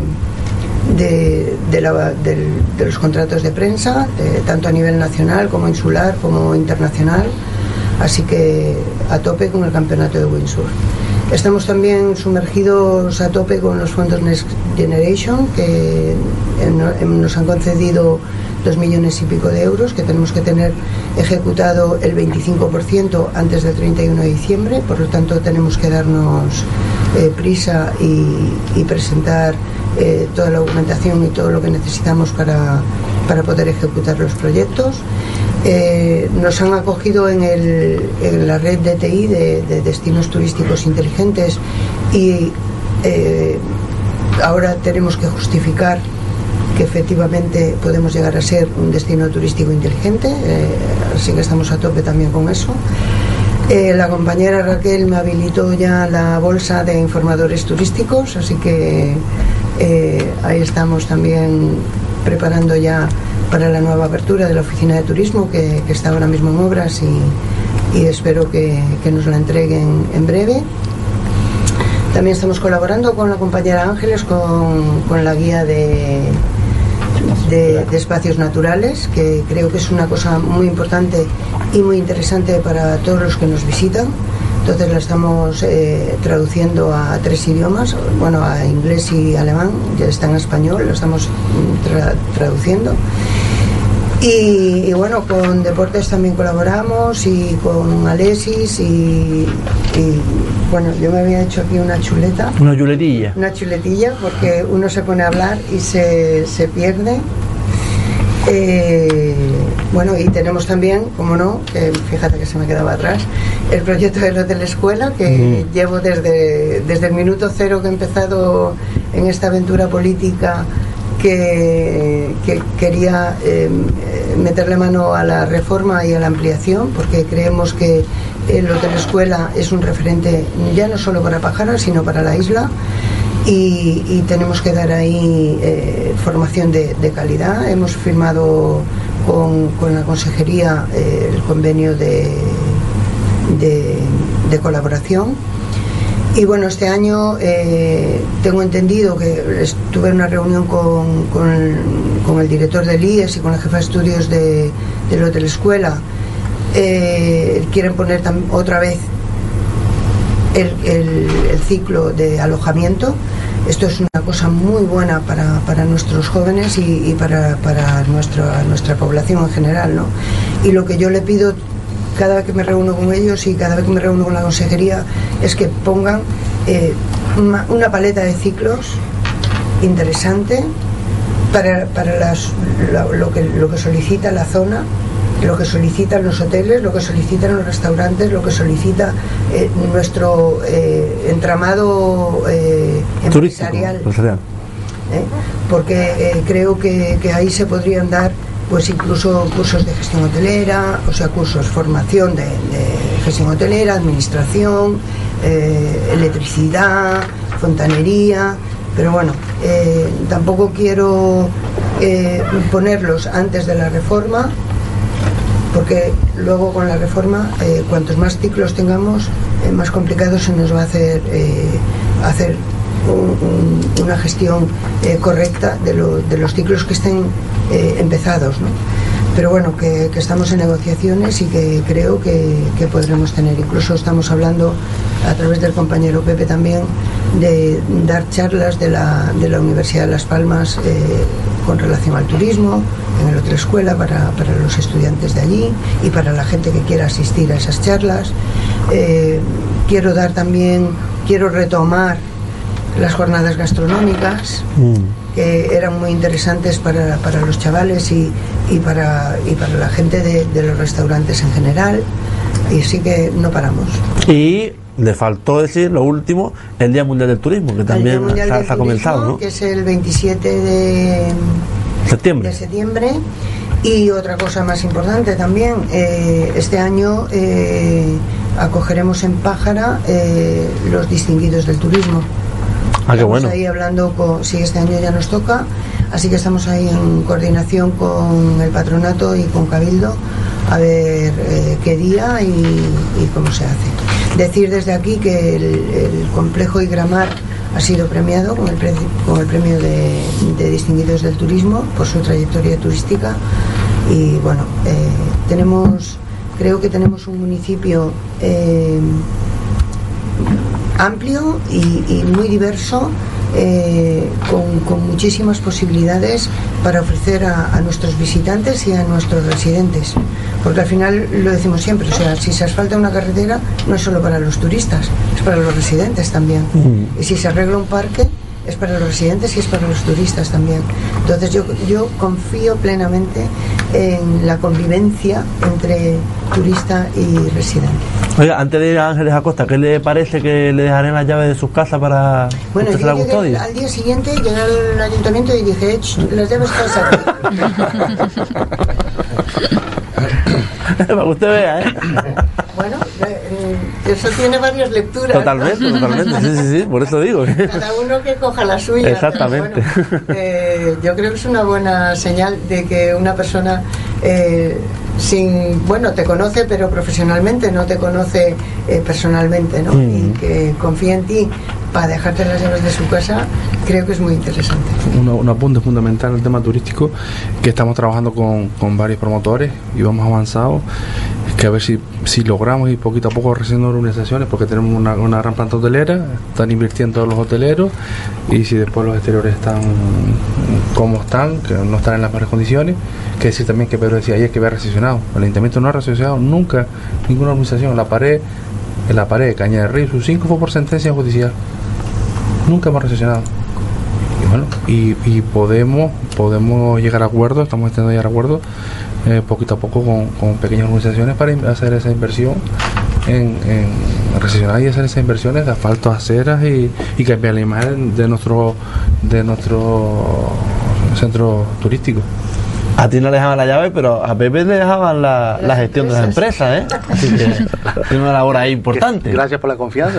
de, de, la, de, de los contratos de prensa, de, tanto a nivel nacional como insular como internacional, así que a tope con el campeonato de windsurf. Estamos también sumergidos a tope con los fondos Next Generation, que nos han concedido dos millones y pico de euros, que tenemos que tener ejecutado el veinticinco por ciento antes del treinta y uno de diciembre, por lo tanto tenemos que darnos eh, prisa y, y presentar eh, toda la documentación y todo lo que necesitamos para, para poder ejecutar los proyectos. Eh, nos han acogido en, el, en la red D T I de, de destinos turísticos inteligentes, y eh, ahora tenemos que justificar que efectivamente podemos llegar a ser un destino turístico inteligente, eh, así que estamos a tope también con eso. Eh, la compañera Raquel me habilitó ya la bolsa de informadores turísticos, así que eh, ahí estamos también preparando ya para la nueva apertura de la oficina de turismo, que, que está ahora mismo en obras, y, y espero que, que nos la entreguen en breve. También estamos colaborando con la compañera Ángeles con, con la guía de, de, de espacios naturales, que creo que es una cosa muy importante y muy interesante para todos los que nos visitan. Entonces la estamos eh, traduciendo a tres idiomas, bueno, a inglés y alemán, ya está en español, lo estamos tra traduciendo. Y, y bueno, con deportes también colaboramos, y con Alexis, y, y bueno, yo me había hecho aquí una chuleta. Una chuletilla. Una chuletilla, porque uno se pone a hablar y se, se pierde. Eh, bueno, y tenemos también, como no, que fíjate que se me quedaba atrás, el proyecto del Hotel Escuela, que mm. llevo desde, desde el minuto cero que he empezado en esta aventura política, que, que quería eh, meterle mano a la reforma y a la ampliación, porque creemos que el Hotel Escuela es un referente ya no solo para Pájara, sino para la isla. Y, y tenemos que dar ahí eh, formación de, de calidad. Hemos firmado con, con la consejería eh, el convenio de, de, de colaboración. Y bueno, este año eh, tengo entendido que estuve en una reunión con, con, el, con el director del I E S y con la jefa de estudios de, del Hotel Escuela. Eh, quieren poner otra vez El, el, el ciclo de alojamiento. Esto es una cosa muy buena para, para nuestros jóvenes y, y para, para nuestra, nuestra población en general, ¿no? Y lo que yo le pido cada vez que me reúno con ellos y cada vez que me reúno con la consejería es que pongan eh, una, una paleta de ciclos interesante para, para las, lo, lo, que, lo que solicita la zona, lo que solicitan los hoteles, lo que solicitan los restaurantes, lo que solicita eh, nuestro eh, entramado eh, empresarial. ¿Eh? Porque eh, creo que, que ahí se podrían dar pues incluso cursos de gestión hotelera, o sea, cursos, formación de, de gestión hotelera, administración, eh, electricidad, fontanería, pero bueno, eh, tampoco quiero eh, ponerlos antes de la reforma, porque luego con la reforma eh, cuantos más ciclos tengamos eh, más complicado se nos va a hacer eh, hacer un, un, una gestión eh, correcta de, lo, de los ciclos que estén eh, empezados, ¿no? Pero bueno, que, que estamos en negociaciones y que creo que, que podremos tener. Incluso estamos hablando a través del compañero Pepe también de dar charlas de la, de la Universidad de Las Palmas eh, con relación al turismo en el Hotel Escuela para, para los estudiantes de allí y para la gente que quiera asistir a esas charlas. Eh, quiero dar también, quiero retomar las jornadas gastronómicas, mm. que eran muy interesantes para, para los chavales y, y, para, y para la gente de, de los restaurantes en general, y sí que no paramos. Y le faltó decir lo último, el Día Mundial del Turismo, que también se ha comenzado, ¿no? Que es el veintisiete de septiembre. de septiembre. Y otra cosa más importante también, eh, este año eh, acogeremos en Pájara eh, los distinguidos del turismo. Ah, qué bueno. Estamos ahí hablando con, sí, este año ya nos toca, así que estamos ahí en coordinación con el patronato y con Cabildo a ver eh, qué día y, y cómo se hace. Decir desde aquí que el, el complejo Igramar ha sido premiado con el, pre, con el premio de, de distinguidos del turismo por su trayectoria turística y bueno, eh, tenemos, creo que tenemos un municipio eh, amplio y, y muy diverso, eh, con, con muchísimas posibilidades para ofrecer a, a nuestros visitantes y a nuestros residentes, porque al final lo decimos siempre, o sea, si se asfalta una carretera no es solo para los turistas, es para los residentes también, mm. y si se arregla un parque es para los residentes y es para los turistas también. Entonces yo, yo confío plenamente en la convivencia entre turista y residente. Oiga, antes de ir a Ángeles Acosta, ¿qué le parece que le dejaré las llaves de sus casas para bueno, usted se la custodia? Al día siguiente llegué al ayuntamiento y dije, las llaves están aquí. Para que usted vea, ¿eh? Bueno, eh, eso tiene varias lecturas. Totalmente, totalmente, sí, sí, sí, por eso digo. Cada uno que coja la suya. Exactamente. Bueno, eh, yo creo que es una buena señal de que una persona, eh, sin, bueno, te conoce, pero profesionalmente no te conoce eh, personalmente, ¿no? Mm. Y que confía en ti para dejarte las llaves de su casa, creo que es muy interesante. Un, un apunte fundamental en el tema turístico, que estamos trabajando con, con varios promotores y vamos avanzados, que a ver si, si logramos ir poquito a poco recibiendo organizaciones, porque tenemos una, una gran planta hotelera, están invirtiendo todos los hoteleros, y si después los exteriores están como están, que no están en las mejores condiciones, que decir también que Pedro decía ayer que había recesionado, el ayuntamiento no ha recesionado nunca ninguna organización, la pared, en la pared de Caña de Río, sus cinco fue por sentencia judicial, nunca hemos recesionado. Y bueno, y, y podemos podemos llegar a acuerdos, estamos intentando llegar a acuerdos eh, poquito a poco con, con pequeñas organizaciones para hacer esa inversión en, en recesionar y hacer esas inversiones de asfaltos, aceras y, y cambiar la imagen de nuestro de nuestro centro turístico. A ti no le dejaban la llave, pero a Pepe le dejaban la, la gestión de las empresas, ¿eh? Así que tiene una labor ahí importante. Gracias por la confianza.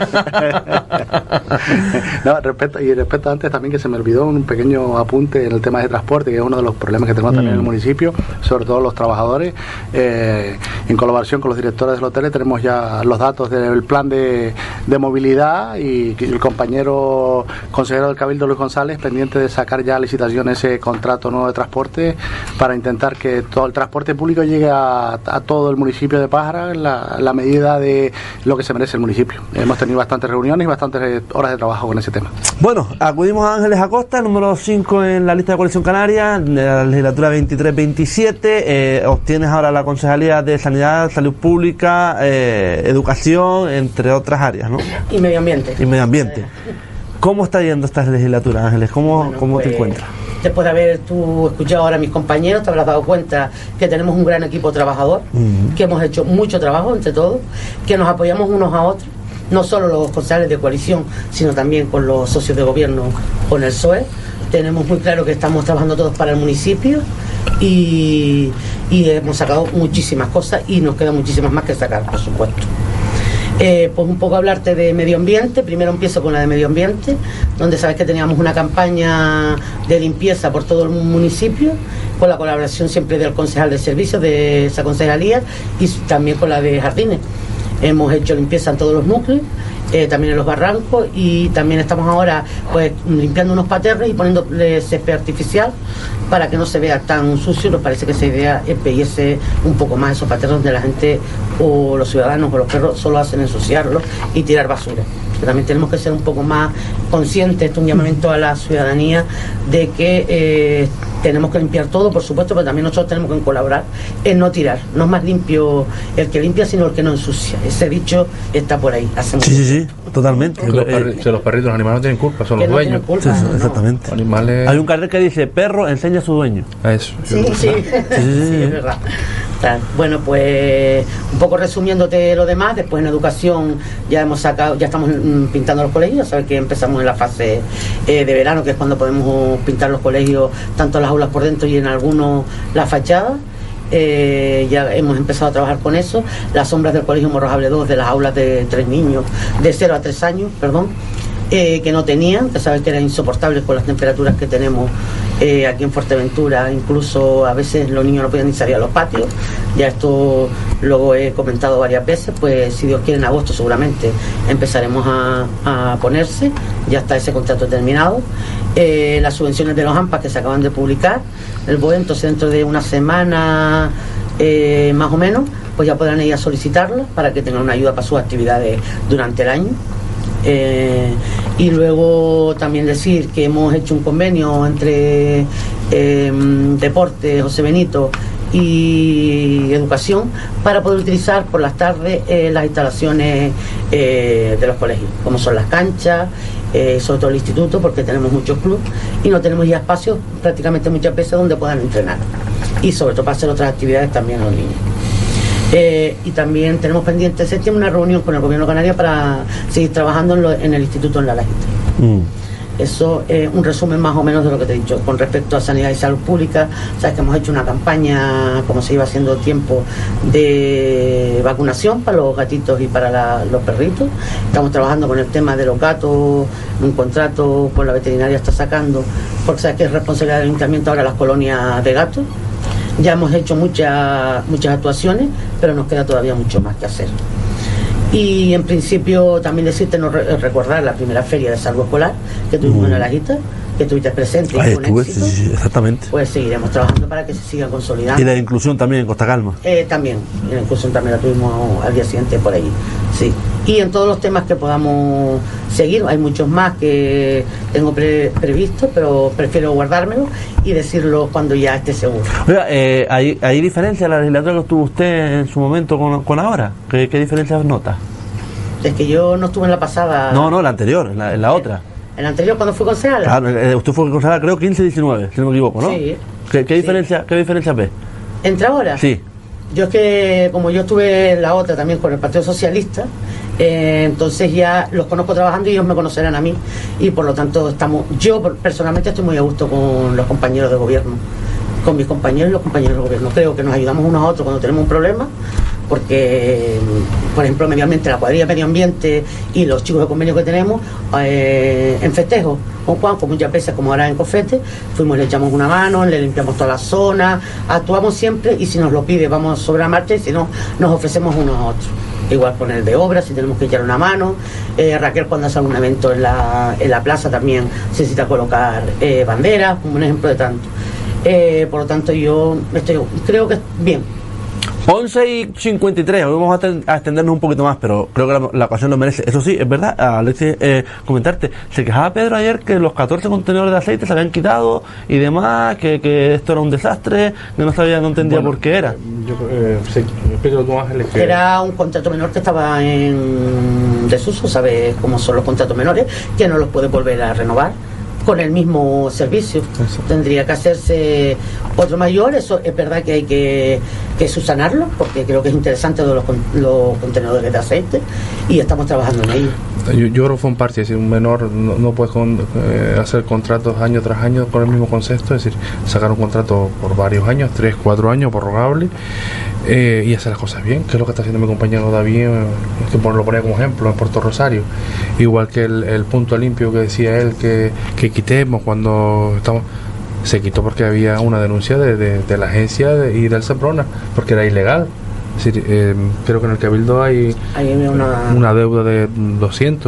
No, respecto, y respecto antes también que se me olvidó un pequeño apunte en el tema de transporte, que es uno de los problemas que tenemos mm. también en el municipio, sobre todo los trabajadores. Eh, en colaboración con los directores del hotel tenemos ya los datos del plan de, de movilidad y el compañero consejero del Cabildo, Luis González, pendiente de sacar ya a licitación ese contrato nuevo de transporte para intentar que todo el transporte público llegue a, a todo el municipio de Pájara en la, la medida de lo que se merece el municipio. Hemos tenido bastantes reuniones y bastantes horas de trabajo con ese tema. Bueno, acudimos a Ángeles Acosta, número cinco en la lista de Coalición Canaria, de la legislatura veintitrés veintisiete. Eh, obtienes ahora la Concejalía de Sanidad, Salud Pública, eh, Educación, entre otras áreas, ¿no? Y Medio Ambiente. Y Medio Ambiente. ¿Cómo está yendo esta legislatura, Ángeles? ¿Cómo, bueno, cómo pues, te encuentras? Después de haber tú escuchado ahora a mis compañeros, te habrás dado cuenta que tenemos un gran equipo trabajador, uh-huh. que hemos hecho mucho trabajo entre todos, que nos apoyamos unos a otros, no solo los concejales de coalición, sino también con los socios de gobierno, con el P S O E. Tenemos muy claro que estamos trabajando todos para el municipio y, y hemos sacado muchísimas cosas y nos quedan muchísimas más que sacar, por supuesto. Eh, pues un poco hablarte de medio ambiente. Primero empiezo con la de medio ambiente, donde sabes que teníamos una campaña de limpieza por todo el municipio, con la colaboración siempre del concejal de servicios de esa concejalía y también con la de jardines. Hemos hecho limpieza en todos los núcleos, eh, también en los barrancos, y también estamos ahora pues limpiando unos paterres y poniéndole césped artificial para que no se vea tan sucio. Nos parece que esa idea embellece un poco más esos paterres donde la gente o los ciudadanos o los perros solo hacen ensuciarlos y tirar basura. Que también tenemos que ser un poco más conscientes, esto es un llamamiento a la ciudadanía de que eh, tenemos que limpiar todo, por supuesto, pero también nosotros tenemos que colaborar en no tirar. No es más limpio el que limpia, sino el que no ensucia. Ese dicho está por ahí. Hace sí, sí, sí, totalmente. Que los, perri- que los perritos, los animales no tienen culpa, son los no dueños. Culpa, sí, sí, no, exactamente. No. Animales... Hay un cartel que dice, perro enseña a su dueño. A eso. Sí, sí, sí, sí, sí, sí, sí, es verdad. Claro. Bueno, pues un poco resumiéndote lo demás, después en educación ya hemos sacado, ya estamos mm, pintando los colegios, sabes que empezamos en la fase eh, de verano, que es cuando podemos pintar los colegios, tanto las aulas por dentro y en algunos la fachada. Eh, ya hemos empezado a trabajar con eso. Las sombras del colegio Morrojable dos, de las aulas de tres niños, de cero a tres años, perdón, eh, que no tenían, que sabes que eran insoportables con las temperaturas que tenemos eh, aquí en Fuerteventura. Incluso a veces los niños no podían ni salir a los patios. Ya esto luego he comentado varias veces. Pues si Dios quiere, en agosto seguramente empezaremos a, a ponerse. Ya está ese contrato terminado. Eh, las subvenciones de los AMPA que se acaban de publicar, el B O E, entonces dentro de una semana eh, más o menos, pues ya podrán ir a solicitarlas para que tengan una ayuda para sus actividades durante el año. Eh, y luego también decir que hemos hecho un convenio entre eh, Deporte José Benito y Educación para poder utilizar por las tardes eh, las instalaciones eh, de los colegios, como son las canchas, eh, sobre todo el instituto, porque tenemos muchos clubes y no tenemos ya espacios prácticamente muchas veces donde puedan entrenar, y sobre todo para hacer otras actividades también a los niños. Eh, y también tenemos pendiente en septiembre una reunión con el Gobierno Canario para seguir trabajando en, lo, en el instituto en La Lajita. Mm. Eso es un resumen más o menos de lo que te he dicho. Con respecto a sanidad y salud pública, sabes que hemos hecho una campaña, como se iba haciendo tiempo, de vacunación para los gatitos y para la, los perritos. Estamos trabajando con el tema de los gatos, un contrato con la veterinaria está sacando, porque sabes que es responsabilidad del ayuntamiento ahora las colonias de gatos. Ya hemos hecho muchas muchas actuaciones, pero nos queda todavía mucho más que hacer. Y en principio también decirte, no re recordar la primera feria de salud escolar que tuvimos mm. en La Lajita, que estuviste presente. Ay, estuve, sí, sí, exactamente. Pues seguiremos trabajando para que se siga consolidando. Y la inclusión también en Costa Calma. Eh, también, la inclusión también la tuvimos al día siguiente por ahí, sí. Y en todos los temas que podamos seguir, hay muchos más que tengo pre previsto, pero prefiero guardármelo y decirlo cuando ya esté seguro. Oiga, eh, ¿hay, ¿hay diferencia en la legislatura que tuvo usted en su momento con, con ahora? ¿Qué, qué diferencias nota? Es que yo no estuve en la pasada... No, no, la anterior, en la, en la otra. ¿En la anterior cuando fui concejal? Claro, eh, usted fue concejal creo quince diecinueve, si no me equivoco, ¿no? Sí. ¿Qué, qué, sí. diferencia, ¿qué diferencia ve? ¿Entre ahora? Sí. Yo es que, como yo estuve en la otra también con el Partido Socialista, eh, entonces ya los conozco trabajando y ellos me conocerán a mí, y por lo tanto estamos, yo personalmente estoy muy a gusto con los compañeros de gobierno, con mis compañeros y los compañeros de gobierno. Creo que nos ayudamos unos a otros cuando tenemos un problema, porque, por ejemplo, medio ambiente, la cuadrilla medio ambiente y los chicos de convenio que tenemos, eh, en festejo con Juan, con muchas veces como ahora en Cofete, fuimos, le echamos una mano, le limpiamos toda la zona, actuamos siempre, y si nos lo pide vamos sobre la marcha, y si no, nos ofrecemos unos a otros. Igual con el de obras, si tenemos que echar una mano. eh, Raquel, cuando hace algún evento en la, en la plaza, también necesita colocar eh, banderas, como un ejemplo de tanto. Eh, por lo tanto, yo estoy, creo que bien. once y cincuenta y tres, hoy vamos a, a extendernos un poquito más, pero creo que la, la ocasión lo merece. Eso sí, es verdad, Alexis, eh, comentarte, se quejaba Pedro ayer que los catorce contenedores de aceite se habían quitado y demás, que, que esto era un desastre, que no sabía, no entendía bueno, por qué era. Yo eh, sí, explícalo tú, Ángeles. Que... Era un contrato menor que estaba en desuso, ¿sabes cómo son los contratos menores? Que no los puede volver a renovar con el mismo servicio. Eso. Tendría que hacerse otro mayor. Eso es verdad que hay que, que subsanarlo, porque creo que es interesante de los, los contenedores de aceite, y estamos trabajando en ello. Yo, yo creo que fue un parche, es decir, un menor no, no puede con, eh, hacer contratos año tras año con el mismo concepto, es decir, sacar un contrato por varios años, tres, cuatro años, prorrogable, eh, y hacer las cosas bien, que es lo que está haciendo mi compañero David, eh, que lo ponía como ejemplo en Puerto Rosario, igual que el, el punto limpio que decía él que, que quitemos cuando estamos, se quitó porque había una denuncia de, de, de la agencia de, y del Seprona, porque era ilegal. Es decir, eh, creo que en el Cabildo hay, hay una... una deuda de doscientos,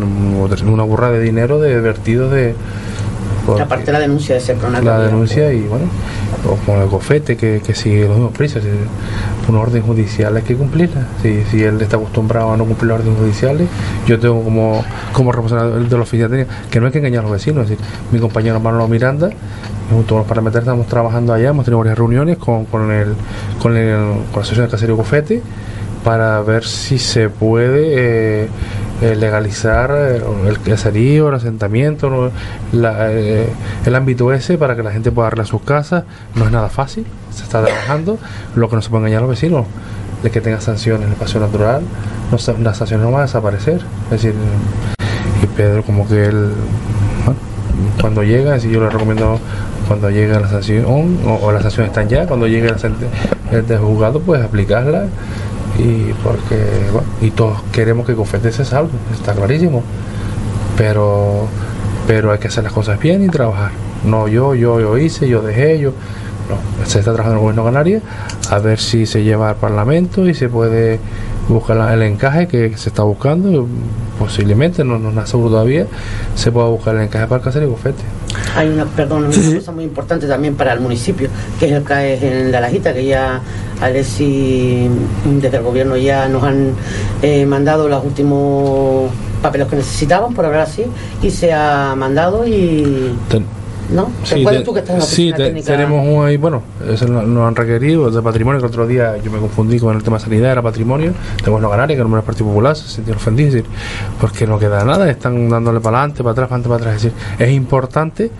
una burrada de dinero de vertidos de... Aparte de la denuncia de Seprona. La denuncia y bueno, o con el Cofete que, que sigue los mismos precios. Una orden judicial hay que cumplirla. Si, si él está acostumbrado a no cumplir las órdenes judiciales, yo tengo como, como responsable de la oficina que no hay que engañar a los vecinos. Es decir, mi compañero Manolo Miranda, junto con los parlamentarios, estamos trabajando allá, hemos tenido varias reuniones con, con, el, con, el, con la asociación de caserío Cofete para ver si se puede eh, eh, legalizar eh, el caserío, el asentamiento, ¿no? la, eh, el ámbito ese para que la gente pueda arreglar sus casas. No es nada fácil, se está trabajando. Lo que no se puede engañar a los vecinos, de que tenga sanciones en el espacio natural, no, las sanciones no van a desaparecer. Es decir, y Pedro como que él, bueno, cuando llega, así yo le recomiendo, cuando llegue la sanción, o, o las sanciones están ya, cuando llegue el de juzgado, pues aplicarla. Y porque bueno, y todos queremos que Cofete se salve, está clarísimo, pero pero hay que hacer las cosas bien y trabajar. No yo, yo, yo hice, yo dejé, yo no, se está trabajando en el gobierno canario a ver si se lleva al Parlamento y se puede buscar el encaje que se está buscando. Posiblemente, no nos aseguro todavía, se pueda buscar el encaje para Alcácer y Cofete. Hay una, perdón, una sí. cosa muy importante también para el municipio, que es el C A E en La Lajita, que ya Alexi, desde el gobierno ya nos han eh, mandado los últimos papeles que necesitaban, por hablar así, y se ha mandado y... Ten ¿No? Sí, te, tú que estás en la sí te, tenemos un ahí, bueno, eso nos han requerido de patrimonio, que el otro día yo me confundí con el tema de sanidad, era patrimonio, tenemos no Canarias, que no es el Partido Popular, se sintieron ofendidos, es decir, porque no queda nada, están dándole para adelante, para atrás, para adelante, para atrás, es decir, es importante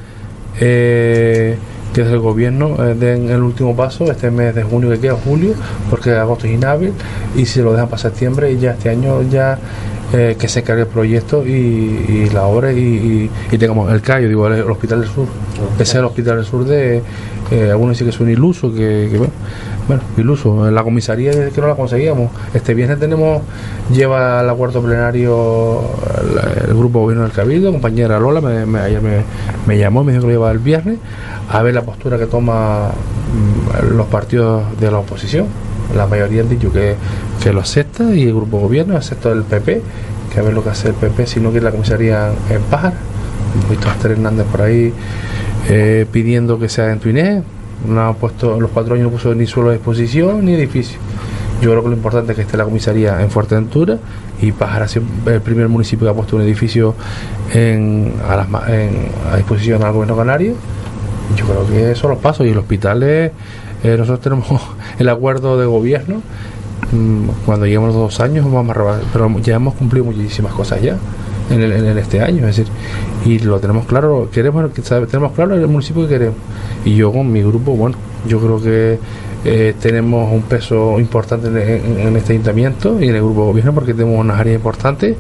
eh, que desde el gobierno eh, den el último paso este mes de junio que queda, julio, porque agosto es inhábil, y si lo dejan para septiembre, y ya este año ya Eh, que se cargue el proyecto y, y la obra y, y, y tengamos el C A I, digo, el, el Hospital del Sur. Okay. Ese es el Hospital del Sur de, eh, algunos dicen que es un iluso, que, que bueno, bueno, iluso. En la comisaría es que no la conseguíamos. Este viernes tenemos, lleva al acuerdo plenario el, el grupo gobierno del Cabildo, compañera Lola, me, me, ayer me, me llamó, me dijo que lo lleva el viernes, a ver la postura que toma mm, los partidos de la oposición. La mayoría han dicho que, que lo acepta, y el grupo gobierno acepta el P P, que a ver lo que hace el P P si no quiere la comisaría en Pájara. Hemos visto a Esther Hernández por ahí eh, pidiendo que sea en Tuiné. No ha puesto, en los cuatro años no puso ni suelo de exposición ni edificio. Yo creo que lo importante es que esté la comisaría en Fuerteventura, y Pájara es el primer municipio que ha puesto un edificio en, a, las, en, a disposición al gobierno canario. Yo creo que esos son los pasos, y el hospital es... Eh, nosotros tenemos el acuerdo de gobierno, mmm, cuando lleguemos los dos años vamos a rebajar, pero ya hemos cumplido muchísimas cosas ya en, el, en este año, es decir, y lo tenemos claro, queremos, tenemos claro el municipio que queremos, y yo con mi grupo, bueno, yo creo que eh, tenemos un peso importante en, en, en este ayuntamiento y en el grupo de gobierno, porque tenemos unas áreas importantes.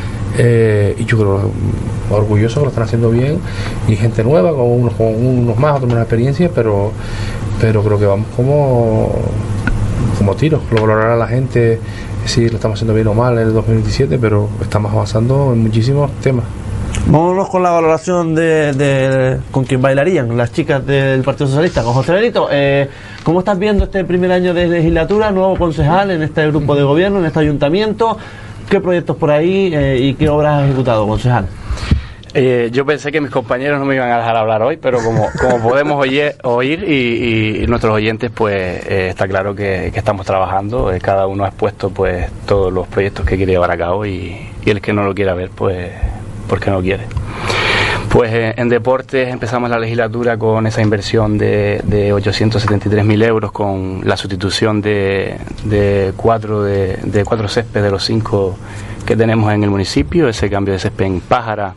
Eh, y yo creo orgulloso que lo están haciendo bien, y gente nueva, con unos, con unos más, otros menos experiencia, pero pero creo que vamos como como tiros, lo valorará la gente si lo estamos haciendo bien o mal en el dos mil veintisiete, pero estamos avanzando en muchísimos temas. Vámonos con la valoración de, de con quién bailarían las chicas del Partido Socialista, con José Benito. Eh, ¿Cómo estás viendo este primer año de legislatura, nuevo concejal en este grupo de gobierno, en este ayuntamiento? ¿Qué proyectos por ahí eh, y qué obras has ejecutado, concejal? Eh, yo pensé que mis compañeros no me iban a dejar hablar hoy, pero como, como podemos oír, oír y, y nuestros oyentes, pues eh, está claro que, que estamos trabajando. Eh, cada uno ha expuesto pues todos los proyectos que quiere llevar a cabo, y, y el que no lo quiera ver, pues porque no quiere. Pues eh, en deportes empezamos la legislatura con esa inversión de, de ochocientos setenta y tres mil euros, con la sustitución de, de cuatro de, de cuatro céspedes de los cinco que tenemos en el municipio, ese cambio de césped en Pájara,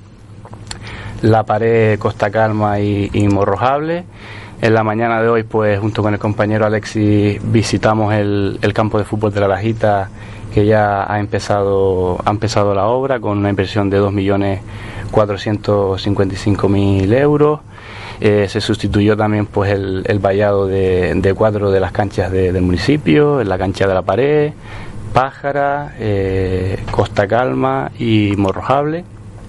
la pared Costa Calma y, y Morrojable. En la mañana de hoy, pues junto con el compañero Alexis, visitamos el, el campo de fútbol de La Lajita, que ya ha empezado, ha empezado la obra con una inversión de dos millones cuatrocientos cincuenta y cinco mil euros. Eh, se sustituyó también pues el, el vallado de, de cuatro de las canchas de, del municipio, en la cancha de la pared, Pájara, eh, Costa Calma y Morrojable.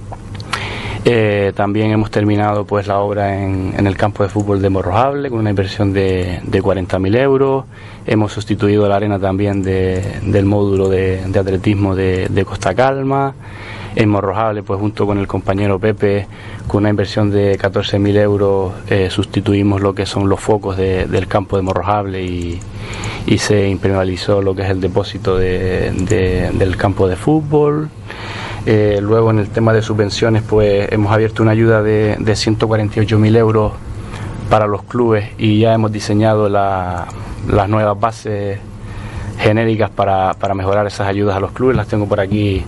Eh, también hemos terminado pues la obra en, en el campo de fútbol de Morrojable con una inversión de, de cuarenta mil euros. Hemos sustituido la arena también de, del módulo de, de atletismo de, de Costa Calma. En Morrojable, pues junto con el compañero Pepe, con una inversión de catorce mil euros, eh, sustituimos lo que son los focos de, del campo de Morrojable, y, y se impermeabilizó lo que es el depósito de, de, del campo de fútbol. Eh, luego en el tema de subvenciones, pues hemos abierto una ayuda de, de ciento cuarenta y ocho mil euros para los clubes, y ya hemos diseñado la, las nuevas bases genéricas para, para mejorar esas ayudas a los clubes. Las tengo por aquí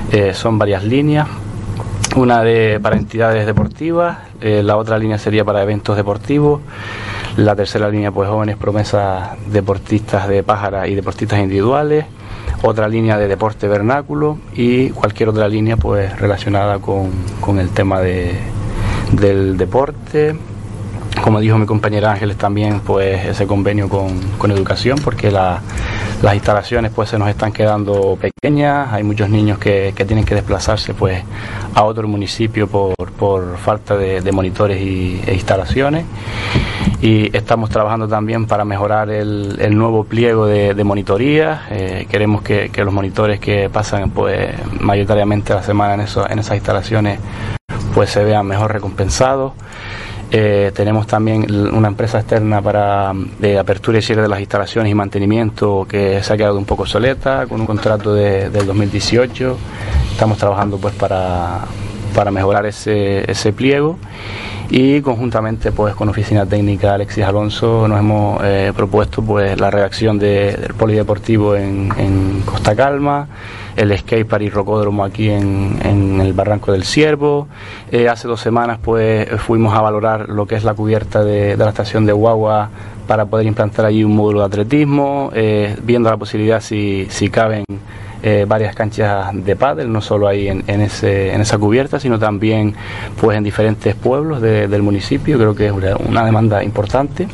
Eh, son varias líneas, una de para entidades deportivas, eh, la otra línea sería para eventos deportivos, la tercera línea pues jóvenes promesas deportistas de pájara y deportistas individuales, otra línea de deporte vernáculo y cualquier otra línea pues relacionada con, con el tema de, del deporte. Como dijo mi compañera Ángeles también, pues ese convenio con, con educación, porque la, las instalaciones pues se nos están quedando pequeñas, hay muchos niños que, que tienen que desplazarse pues a otro municipio por, por falta de, de monitores y, e instalaciones, y estamos trabajando también para mejorar el, el nuevo pliego de, de monitoría. Eh, queremos que, que los monitores que pasan pues mayoritariamente la semana en, eso, en esas instalaciones pues se vean mejor recompensados. Eh, tenemos también una empresa externa para de apertura y cierre de las instalaciones y mantenimiento que se ha quedado un poco obsoleta, con un contrato de, del dos mil dieciocho. Estamos trabajando pues para, para mejorar ese, ese pliego, y conjuntamente pues con Oficina Técnica Alexis Alonso nos hemos eh, propuesto pues la redacción de, del polideportivo en, en Costa Calma, el skatepark y rocódromo aquí en, en el Barranco del Ciervo. Eh, hace dos semanas pues fuimos a valorar lo que es la cubierta de, de la estación de Guagua para poder implantar allí un módulo de atletismo, eh, viendo la posibilidad si, si caben eh, varias canchas de pádel, no solo ahí en, en, ese, en esa cubierta, sino también pues en diferentes pueblos de, del municipio. Creo que es una, una demanda importante.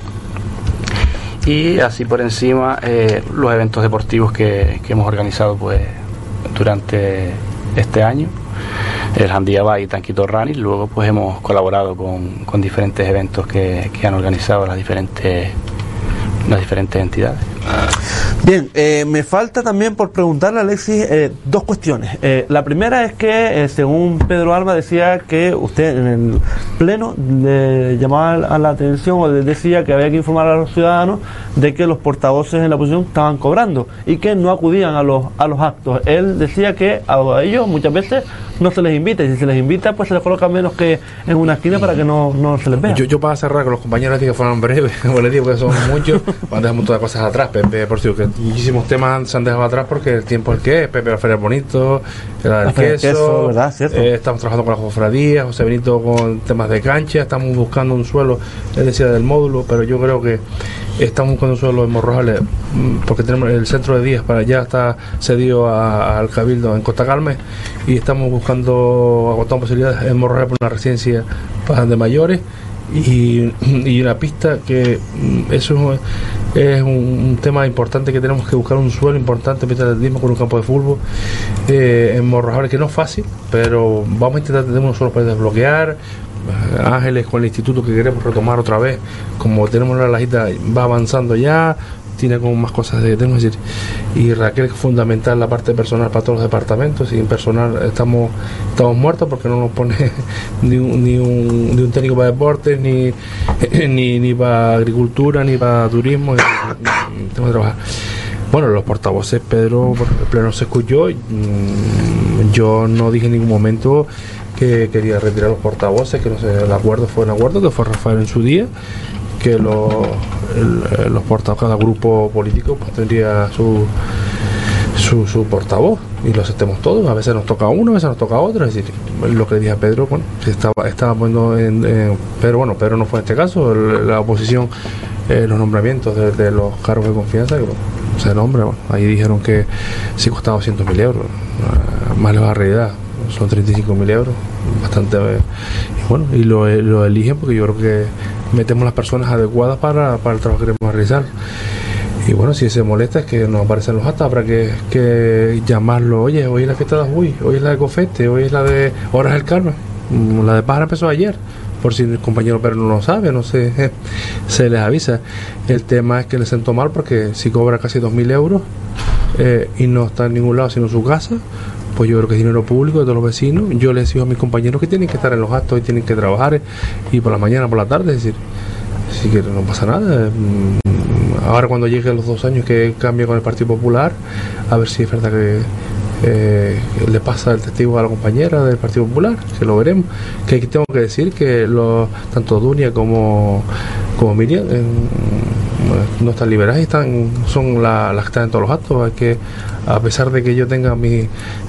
Y así por encima eh, los eventos deportivos que, que hemos organizado pues durante este año, el Handiaba y Tanquito Running. Luego pues hemos colaborado con, con diferentes eventos que, que han organizado las diferentes las diferentes entidades. Bien, eh, me falta también por preguntarle a Alexis eh, dos cuestiones. Eh, la primera es que, eh, según Pedro Armas, decía que usted en el pleno le llamaba a la atención o le decía que había que informar a los ciudadanos de que los portavoces en la oposición estaban cobrando y que no acudían a los a los actos. Él decía que a ellos muchas veces no se les invita, y si se les invita pues se les coloca menos que en una esquina para que no, no se les vea. Yo, yo para cerrar con los compañeros que fueran breves, como les digo que son muchos, van a dejar muchas cosas atrás. Pepe, por cierto, que muchísimos temas se han dejado atrás porque el tiempo es el que es. Pepe, la Feria Bonito, el del queso, queso, ¿verdad? ¿Cierto? Eh, estamos trabajando con la cofradía, José Benito con temas de cancha, estamos buscando un suelo, él decía del módulo, pero yo creo que estamos buscando un suelo en Morrojales porque tenemos el centro de días para allá, está cedido a, al Cabildo en Costa Calma, y estamos buscando agotando posibilidades en Morrojales por una residencia para de mayores y, y una pista que eso es, es un, un tema importante, que tenemos que buscar un suelo importante para el atletismo con un campo de fútbol eh, en Morrojales, que no es fácil, pero vamos a intentar tener un suelo para desbloquear. Ángeles con el instituto que queremos retomar otra vez, como tenemos la lajita, va avanzando ya, tiene como más cosas de tengo que decir, y Raquel es fundamental la parte personal para todos los departamentos. Sin personal estamos estamos muertos porque no nos pone ni un, ni un, ni un técnico para deportes, ni, ni ni para agricultura, ni para turismo, y, y, y tengo que trabajar. Bueno, los portavoces, Pedro, el pleno se escuchó, yo no dije en ningún momento que quería retirar los portavoces, que no sé, el acuerdo fue un acuerdo, que fue Rafael en su día, que los, el, los portavoces, cada grupo político pues tendría su, su su portavoz, y lo aceptemos todos. A veces nos toca uno, a veces nos toca otro. Es decir, lo que le dije a Pedro, bueno, estaba, estaba poniendo en, en pero bueno, Pedro no fue en este caso, el, la oposición, eh, los nombramientos de, de los cargos de confianza, que bueno, se nombra, bueno, ahí dijeron que sí costaba doscientos mil euros, más la realidad son treinta y cinco mil euros, bastante, eh, y bueno, y lo, lo eligen porque yo creo que metemos las personas adecuadas para, para el trabajo que queremos realizar. Y bueno, si se molesta es que nos aparecen los actos, habrá que, que llamarlo. Oye, hoy es la fiesta de las Uy, hoy es la de Cofete, hoy es la de Horas del Carmen, la de Pájara empezó ayer, por si el compañero Pedro no lo sabe, no sé, se les avisa. El tema es que le siento mal porque si cobra casi dos mil euros eh, y no está en ningún lado sino en su casa, pues yo creo que es dinero público de todos los vecinos. Yo les digo a mis compañeros que tienen que estar en los actos y tienen que trabajar, y por la mañana, por la tarde, es decir, así que no pasa nada. Ahora cuando lleguen los dos años que cambie con el Partido Popular, a ver si es verdad que eh, le pasa el testigo a la compañera del Partido Popular, que lo veremos. Que aquí tengo que decir que los, tanto Dunia como, como Miriam eh, no están liberadas y están, son la, las que están en todos los actos. Hay que a pesar de que yo tenga mi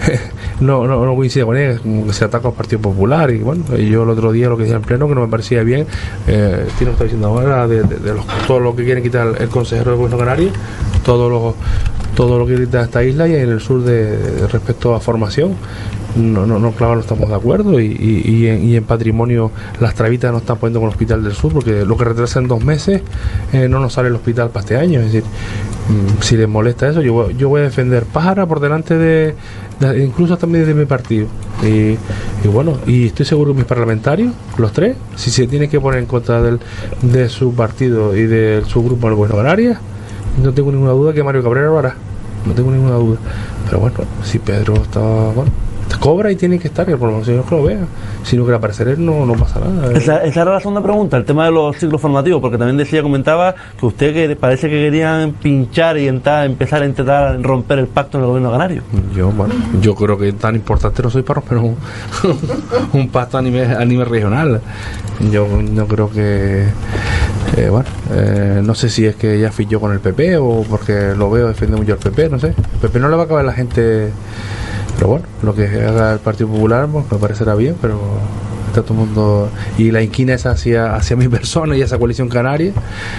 no, no, no coincide con ella, como que se ataca al Partido Popular, y bueno, yo el otro día lo que decía en pleno que no me parecía bien, eh, Tino está diciendo ahora de, de, de los, todo lo que quieren quitar el, el consejero del Gobierno canario, todo lo todo lo que quita esta isla, y en el sur de, de respecto a formación no, no, no claro, no estamos de acuerdo, y, y, y, en, y en patrimonio las trabitas no están poniendo con el Hospital del Sur, porque lo que retrasa en dos meses eh, no nos sale el hospital para este año. Es decir, mmm, si les molesta eso, yo, yo voy a defender Pájara por delante de, de incluso también de mi partido, y, y bueno, y estoy seguro que mis parlamentarios, los tres, si se tienen que poner en contra del, de su partido y de su grupo en el Gobierno de Canarias, no tengo ninguna duda que Mario Cabrera lo hará, no tengo ninguna duda. Pero bueno, si Pedro está, bueno, cobra y tiene que estar, que por lo menos yo que lo vea, si no quiere aparecer él no, no pasa nada. Esa, esa era la segunda pregunta, el tema de los ciclos formativos, porque también decía, comentaba que usted que parece que querían pinchar y entrar, empezar a intentar romper el pacto en el Gobierno canario. Yo, bueno, yo creo que tan importante no soy para romper un, un pacto a nivel, a nivel regional. Yo no creo que eh, bueno, eh, no sé si es que ya fui yo con el P P o porque lo veo defiende mucho el P P, no sé. El P P no le va a acabar a la gente. Pero bueno, lo que haga el Partido Popular pues, me parecerá bien, pero está todo el mundo. Y la inquina es hacia, hacia mi persona y esa coalición canaria.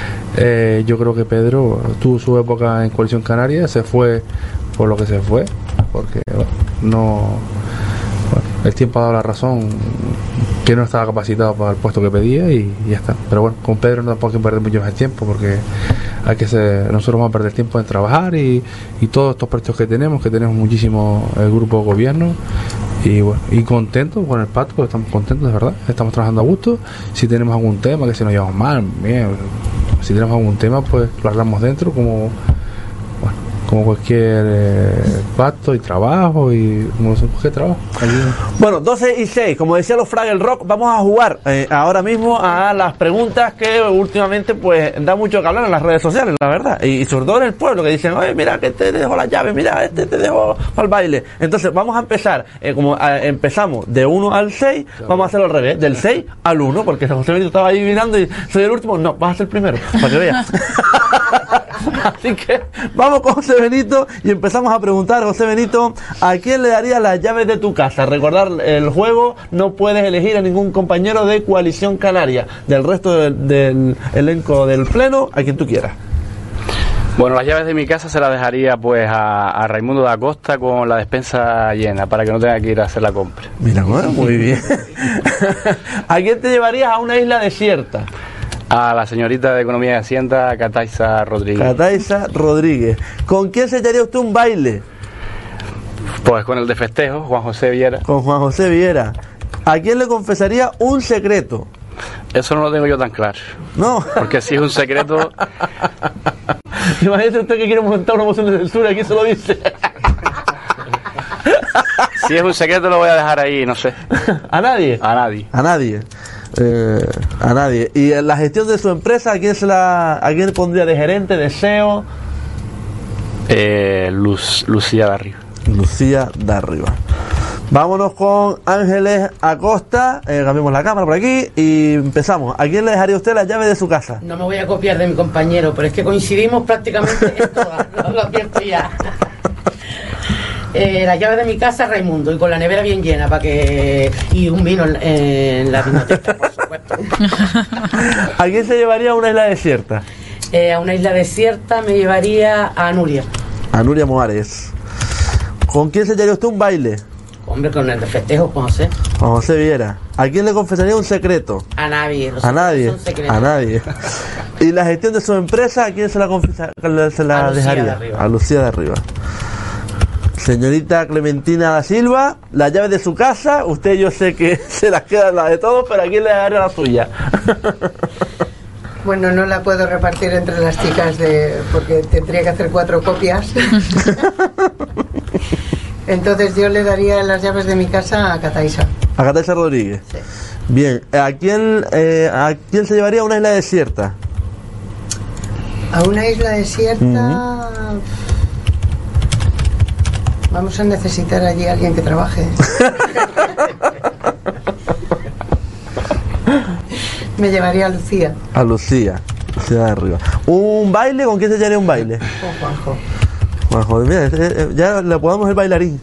Eh, yo creo que Pedro tuvo su época en coalición canaria, se fue por lo que se fue, porque bueno, no. Bueno, el tiempo ha dado la razón, que no estaba capacitado para el puesto que pedía, y, y ya está. Pero bueno, con Pedro no tampoco hay que perder mucho más tiempo, porque hay que ser, nosotros vamos a perder tiempo en trabajar y, y todos estos proyectos que tenemos, que tenemos muchísimo el grupo de gobierno, y bueno, y contentos con el pacto, porque estamos contentos de verdad, estamos trabajando a gusto. Si tenemos algún tema que se nos llevamos mal, bien, si tenemos algún tema pues lo hablamos dentro, como bueno, como cualquier eh, pacto y trabajo, y como cualquier trabajo. Allí. Bueno, doce y seis, como decía los Fraggle Rock, vamos a jugar eh, ahora mismo a las preguntas que últimamente pues da mucho que hablar en las redes sociales, la verdad, y, y sobre todo en el pueblo, que dicen, oye, mira, que te dejo las llaves, mira, este te dejo para el baile. Entonces vamos a empezar, eh, como eh, empezamos de uno al seis, vamos a hacerlo al revés, del seis al uno, porque José Benito estaba adivinando y soy el último. No, vas a ser el primero, para que veas. Así que vamos con José Benito y empezamos a preguntar. José Benito, ¿a quién le darías las llaves de tu casa? Recordar el juego, no puedes elegir a ningún compañero de Coalición Canaria, del resto del, del elenco del pleno, a quien tú quieras. Bueno, las llaves de mi casa se las dejaría pues a, a Raimundo da Costa con la despensa llena, para que no tenga que ir a hacer la compra. Mira, bueno, muy bien. ¿A quién te llevarías a una isla desierta? A la señorita de Economía y Hacienda, Cataisa Rodríguez. Cataisa Rodríguez. ¿Con quién se echaría usted un baile? Pues con el de festejo, Juan José Viera. Con Juan José Viera. ¿A quién le confesaría un secreto? Eso no lo tengo yo tan claro. No. Porque si es un secreto... Imagínese usted que quiere montar una moción de censura, ¿quién se lo dice? Si es un secreto lo voy a dejar ahí, no sé. ¿A nadie? A nadie. A nadie. Eh, a nadie. ¿Y en la gestión de su empresa, a quién se la, a quién pondría de gerente, de C E O? Eh, Luz, Lucía de Arriba. Lucía de Arriba. Vámonos con Ángeles Acosta, eh, cambiamos la cámara por aquí y empezamos. ¿A quién le dejaría usted la llave de su casa? No me voy a copiar de mi compañero, pero es que coincidimos prácticamente en todas, lo, lo advierto ya. Eh, la llave de mi casa, Raimundo, y con la nevera bien llena para que y un vino en, en la vinoteca, por supuesto. ¿A quién se llevaría a una isla desierta? Eh, a una isla desierta me llevaría a Nuria. A Nuria Moares. ¿Con quién se llevaría usted un baile? Hombre, con el de festejo, Juan José. Juan José Viera. ¿A quién le confesaría un secreto? A nadie. A nadie. A nadie. ¿Y la gestión de su empresa, a quién se la, confesa, se la a dejaría? De a Lucía de Arriba. Señorita Clementina da Silva, la llave de su casa, usted yo sé que se las queda la de todos, pero ¿a quién le dejaría la suya? Bueno, no la puedo repartir entre las chicas de porque tendría que hacer cuatro copias. Entonces yo le daría las llaves de mi casa a Cataisa. A Cataisa Rodríguez. Sí. Bien, ¿a quién, eh, ¿a quién se llevaría a una isla desierta? A una isla desierta... Uh-huh. Vamos a necesitar allí a alguien que trabaje. Me llevaría a Lucía. A Lucía, Lucía de Arriba. ¿Un baile? ¿Con quién se llevaría un baile? Con Juanjo. Juanjo, mira, este, ya le podemos el bailarín.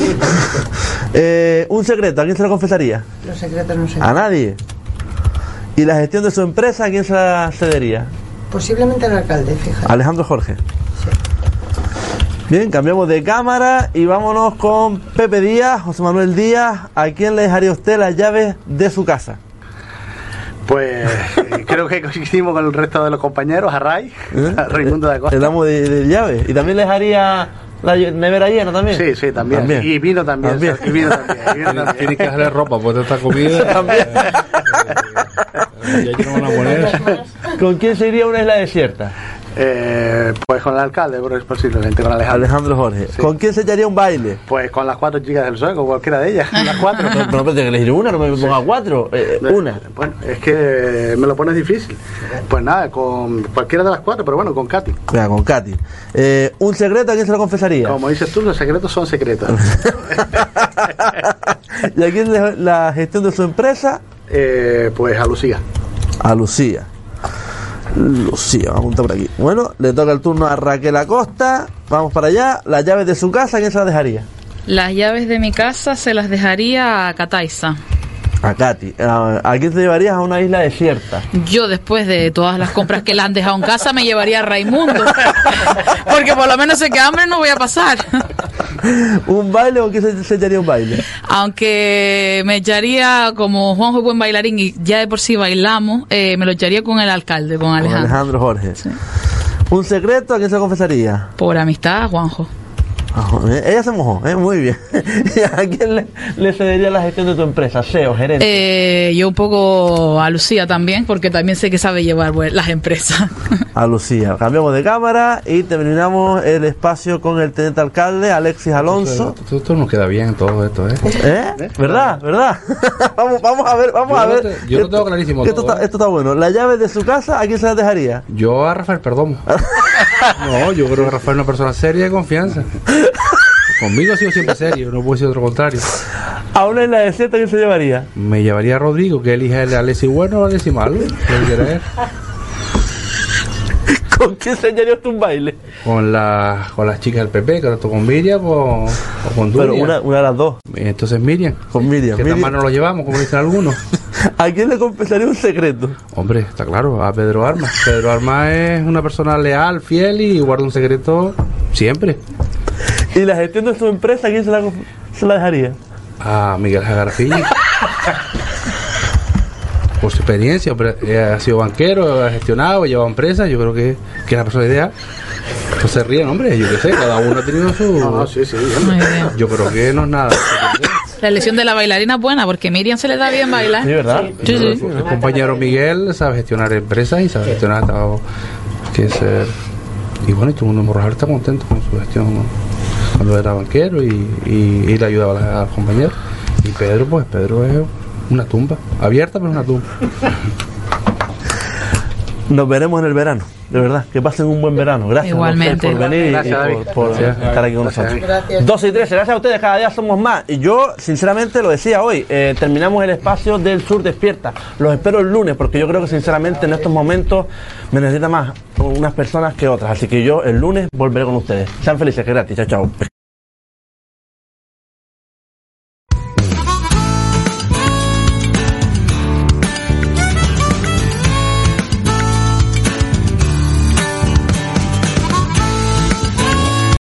eh, un secreto, ¿a quién se lo confesaría? Los secretos no sé. A nadie. ¿Y la gestión de su empresa, a quién se la cedería? Posiblemente al alcalde, fíjate. Alejandro Jorge. Sí. Bien, cambiamos de cámara y vámonos con Pepe Díaz, José Manuel Díaz. ¿A quién le dejaría usted las llaves de su casa? Pues eh, creo que coincidimos con el resto de los compañeros, a Ray, ¿Eh? a Raimundo de Acosta. Le damos de, de llaves. ¿Y también le dejaría la nevera llena también? Sí, sí, también. También. Y vino también. También. Y vino también. Y vino también. Tienes que dejarle ropa, pues esta comida. También. Ya que no van a poner. ¿Con quién se iría a una isla desierta? Eh, pues con el alcalde, pues, posiblemente, con Alejandro. Alejandro Jorge. Sí. ¿Con quién se echaría un baile? Pues con las cuatro chicas del Sueco, cualquiera de ellas, las cuatro. Pero no, pero tengo que elegir una, no me ponga cuatro. Eh, una. Bueno, es que me lo pones difícil. Pues nada, con cualquiera de las cuatro, pero bueno, con Katy. Venga, con Katy. Eh, ¿Un secreto a quién se lo confesaría? Como dices tú, los secretos son secretos. ¿Y a quién le- la gestión de su empresa? Eh, pues a Lucía. A Lucía. Lucía, vamos a apuntar por aquí. Bueno, le toca el turno a Raquel Acosta. Vamos para allá. Las llaves de su casa, ¿a quién se las dejaría? Las llaves de mi casa se las dejaría a Cataiza. A Katy. ¿A, a quién te llevarías a una isla desierta? Yo, después de todas las compras que le han dejado en casa, me llevaría a Raimundo. Porque por lo menos sé que hambre no voy a pasar. ¿Un baile o quién se, se echaría un baile? Aunque me echaría, como Juanjo es buen bailarín y ya de por sí bailamos, eh, me lo echaría con el alcalde, con Con Alejandro. Alejandro Jorge. Sí. ¿Un secreto a quién se lo confesaría? Por amistad, Juanjo. Ah, eh, ella se mojó, eh, muy bien. ¿Y a quién le, le cedería la gestión de tu empresa? C E O, gerente. Eh, yo un poco a Lucía también, porque también sé que sabe llevar pues, las empresas. A Lucía. Cambiamos de cámara y terminamos el espacio con el teniente alcalde Alexis Alonso. Esto, esto nos queda bien todo esto, ¿eh? ¿Eh? ¿Verdad? ¿Verdad? vamos, vamos a ver, vamos Yo a lo ver. te- yo lo Esto- tengo clarísimo que esto, todo, está, ¿eh? esto está bueno. ¿La llave de su casa a quién se la dejaría? Yo a Rafael Perdomo. No, yo creo que Rafael es una persona seria y de confianza. Conmigo ha sido siempre serio, no puedo decir otro contrario. ¿A una isla desierta quién se llevaría? Me llevaría a Rodrigo, que elija el Alessi bueno o Alessi malo. ¿Qué quiere él? ¿Con quién se echaría usted un baile? Con, la, con las chicas del P P, que tanto con Miriam o, o con Pero Dunia. una, una de las dos. Entonces Miriam, Con Miriam. que tan Miriam. mal no lo llevamos, como dicen algunos. ¿A quién le confesaría un secreto? Hombre, está claro, a Pedro Armas. Pedro Armas es una persona leal, fiel y guarda un secreto siempre. ¿Y la gestión de su empresa a quién se la, se la dejaría? A Miguel Jagarfilli. Por su experiencia, hombre, eh, ha sido banquero, ha gestionado, ha llevado empresas, yo creo que, que es la persona idea. Pues se ríen, hombre, yo qué sé, cada uno ha tenido su... No, no, sí, sí. Muy bien. Yo creo que no es nada. La elección de la bailarina es buena, porque Miriam se le da bien bailar. Sí, ¿verdad? Sí, sí. El compañero Miguel sabe gestionar empresas y sabe gestionar todo que ser. Y bueno, y todo el mundo en Morrojal está contento con su gestión, ¿no? Cuando era banquero y, y, y le ayudaba a, la- a los compañeros. Y Pedro, pues Pedro es una tumba, abierta pero una tumba. Nos veremos en el verano, de verdad. Que pasen un buen verano. Gracias Igualmente. a ustedes por venir y- Gracias, y David. por, por Gracias. estar aquí con Gracias, nosotros. Gracias. doce y trece, gracias a ustedes, cada día somos más. Y yo, sinceramente, lo decía hoy, eh, terminamos el espacio del Sur Despierta. Los espero el lunes, porque yo creo que, sinceramente, en estos momentos me necesita más unas personas que otras. Así que yo, el lunes, volveré con ustedes. Sean felices, que gratis. Chao, chao.